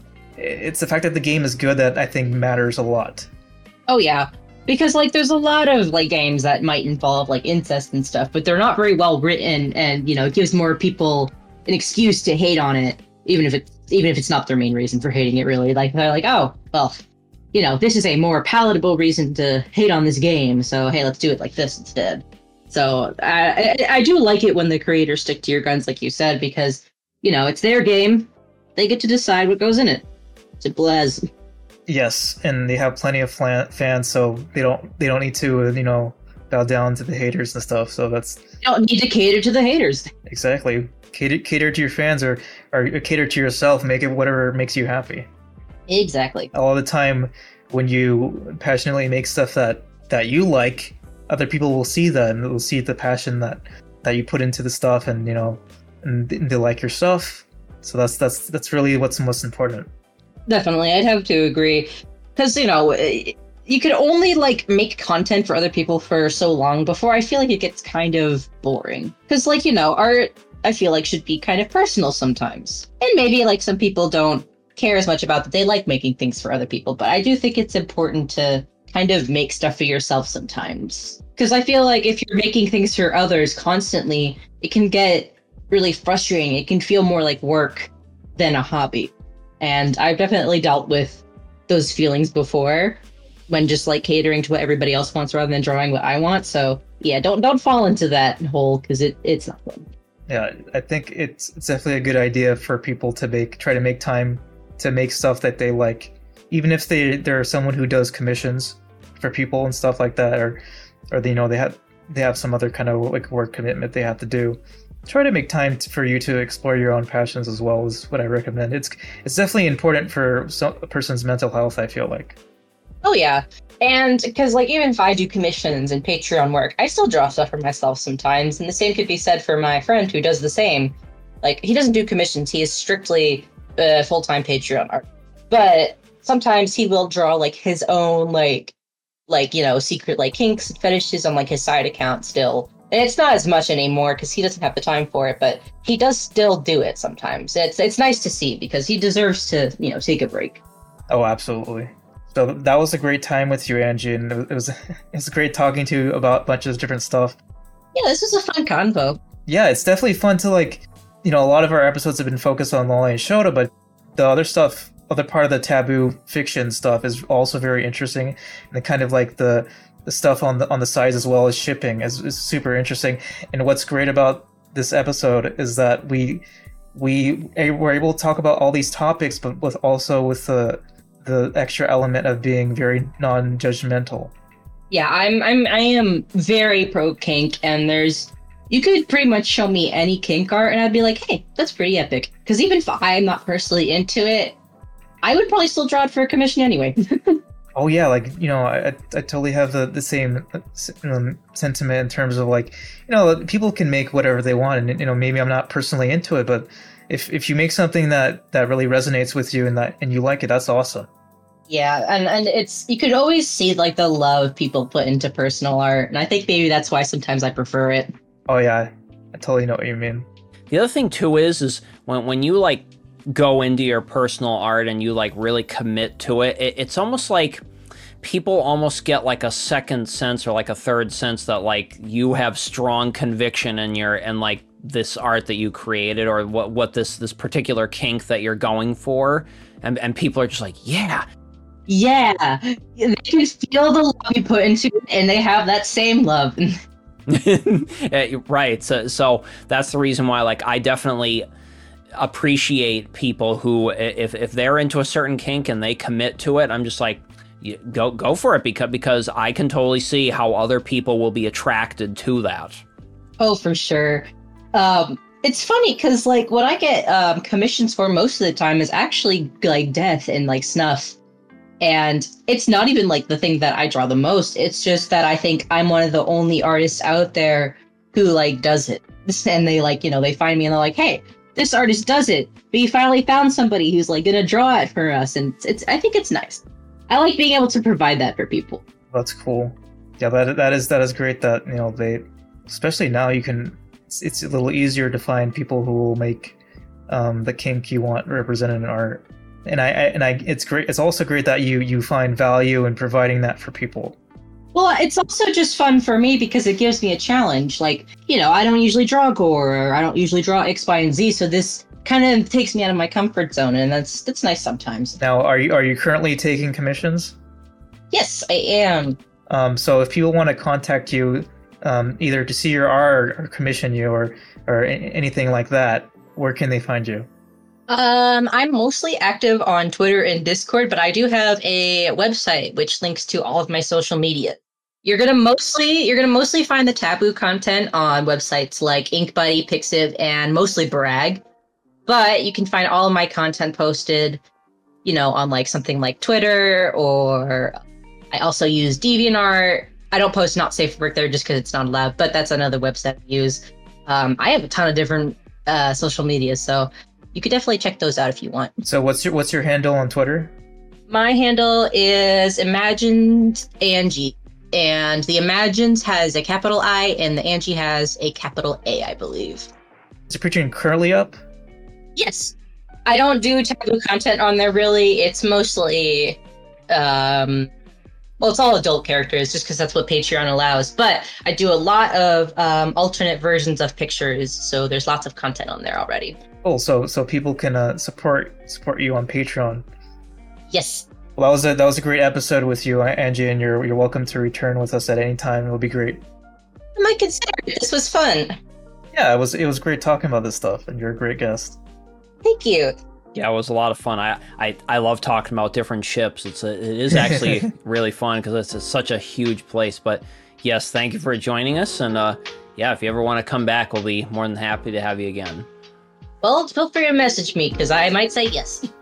the game is good that I think matters a lot. Oh yeah, because like there's a lot of like games that might involve like incest and stuff, but they're not very well written, and it gives more people an excuse to hate on it, even if it's not their main reason for hating it. Really, like they're like, oh well, this is a more palatable reason to hate on this game, so hey, let's do it like this instead. So I do like it when the creators stick to your guns, like you said, because, it's their game. They get to decide what goes in it. Simple as. Yes, and they have plenty of fans, so they don't need to, bow down to the haters and stuff. So you don't need to cater to the haters. Exactly. Cater to your fans or cater to yourself. Make it whatever makes you happy. Exactly. A lot of the time when you passionately make stuff that you like, other people will see that, and they'll see the passion that you put into the stuff, and and they like your stuff. So that's really what's most important. Definitely, I'd have to agree, because you could only like make content for other people for so long before I feel like it gets kind of boring. Because like, art I feel like should be kind of personal sometimes. And maybe like some people don't care as much about that. They like making things for other people, but I do think it's important to kind of make stuff for yourself sometimes. Because I feel like if you're making things for others constantly, it can get really frustrating. It can feel more like work than a hobby. And I've definitely dealt with those feelings before when just like catering to what everybody else wants rather than drawing what I want. So yeah, don't fall into that hole because it's not fun. Yeah, I think it's definitely a good idea for people to try to make time to make stuff that they like, even if they're someone who does commissions for people and stuff like that, or they have some other kind of like work commitment they have to do. Try to make time for you to explore your own passions as well is what I recommend. It's definitely important for a person's mental health, I feel like. Oh yeah, and because like even if I do commissions and Patreon work, I still draw stuff for myself sometimes, and the same could be said for my friend who does the same. Like he doesn't do commissions; he is strictly full-time Patreon art. But sometimes he will draw like his own like secret like kinks and fetishes on like his side account still. And it's not as much anymore because he doesn't have the time for it, but he does still do it sometimes. It's nice to see because he deserves to take a break. Oh, absolutely. So that was a great time with you, Angie, and it was great talking to you about a bunch of different stuff. Yeah, this was a fun convo. Yeah, it's definitely fun to a lot of our episodes have been focused on Lolly and Shota, but the other part of the taboo fiction stuff is also very interesting, and kind of like the stuff on the sides as well as shipping is super interesting. And what's great about this episode is that we were able to talk about all these topics, but with the extra element of being very non-judgmental. Yeah, I am very pro kink, and you could pretty much show me any kink art and I'd be like, hey, that's pretty epic. Because even if I'm not personally into it, I would probably still draw it for a commission anyway. Oh yeah, I totally have the same sentiment in terms of people can make whatever they want, and maybe I'm not personally into it, but if you make something that really resonates with you and you like it, that's awesome. Yeah, and you could always see like the love people put into personal art, and I think maybe that's why sometimes I prefer it. Oh yeah, I totally know what you mean. The other thing too is when you like go into your personal art and you like really commit to it, it's almost like people almost get like a second sense or like a third sense that like you have strong conviction in like this art that you created or what this particular kink that you're going for, and people are just like, yeah, they can feel the love you put into it and they have that same love. Right. So that's the reason why like I definitely appreciate people who if they're into a certain kink and they commit to it, I'm just like, go for it because I can totally see how other people will be attracted to that. Oh, for sure. It's funny because like what I get commissions for most of the time is actually like death and like snuff. And it's not even like the thing that I draw the most. It's just that I think I'm one of the only artists out there who like does it. And they like, they find me and they're like, hey, this artist does it. We finally found somebody who's like gonna draw it for us. And I think it's nice. I like being able to provide that for people. That's cool. Yeah, that is great that, they, especially now it's a little easier to find people who will make the kink you want represented in art. And it's great. It's also great that you find value in providing that for people. Well, it's also just fun for me because it gives me a challenge. Like, I don't usually draw gore or I don't usually draw X, Y, and Z. So this kind of takes me out of my comfort zone, and that's nice sometimes. Now, are you currently taking commissions? Yes, I am. So if people want to contact you, either to see your art or commission you or anything like that, where can they find you? I'm mostly active on Twitter and Discord, but I do have a website which links to all of my social media. You're gonna mostly find the taboo content on websites like InkBuddy, Pixiv, and mostly Brag. But you can find all of my content posted, on like something like Twitter, or I also use DeviantArt. I don't post Not Safe for Work there just because it's not allowed, but that's another website I use. I have a ton of different social media, so you could definitely check those out if you want. So what's your handle on Twitter? My handle is Imagined Angie, and the Imagined has a capital I, and the Angie has a capital A, I believe. Is it featuring Curly up? Yes. I don't do taboo content on there, really. It's mostly, well, it's all adult characters, just because that's what Patreon allows. But I do a lot of alternate versions of pictures, so there's lots of content on there already. Oh, so people can support you on Patreon. Yes. Well, that was a great episode with you, Angie, and you're welcome to return with us at any time. It'll be great. I might consider it. This was fun. Yeah, it was great talking about this stuff, and you're a great guest. Thank you. Yeah, it was a lot of fun. I love talking about different ships. It is actually really fun because it's such a huge place. But yes, thank you for joining us. And yeah, if you ever want to come back, we'll be more than happy to have you again. Well, feel free to message me because I might say yes.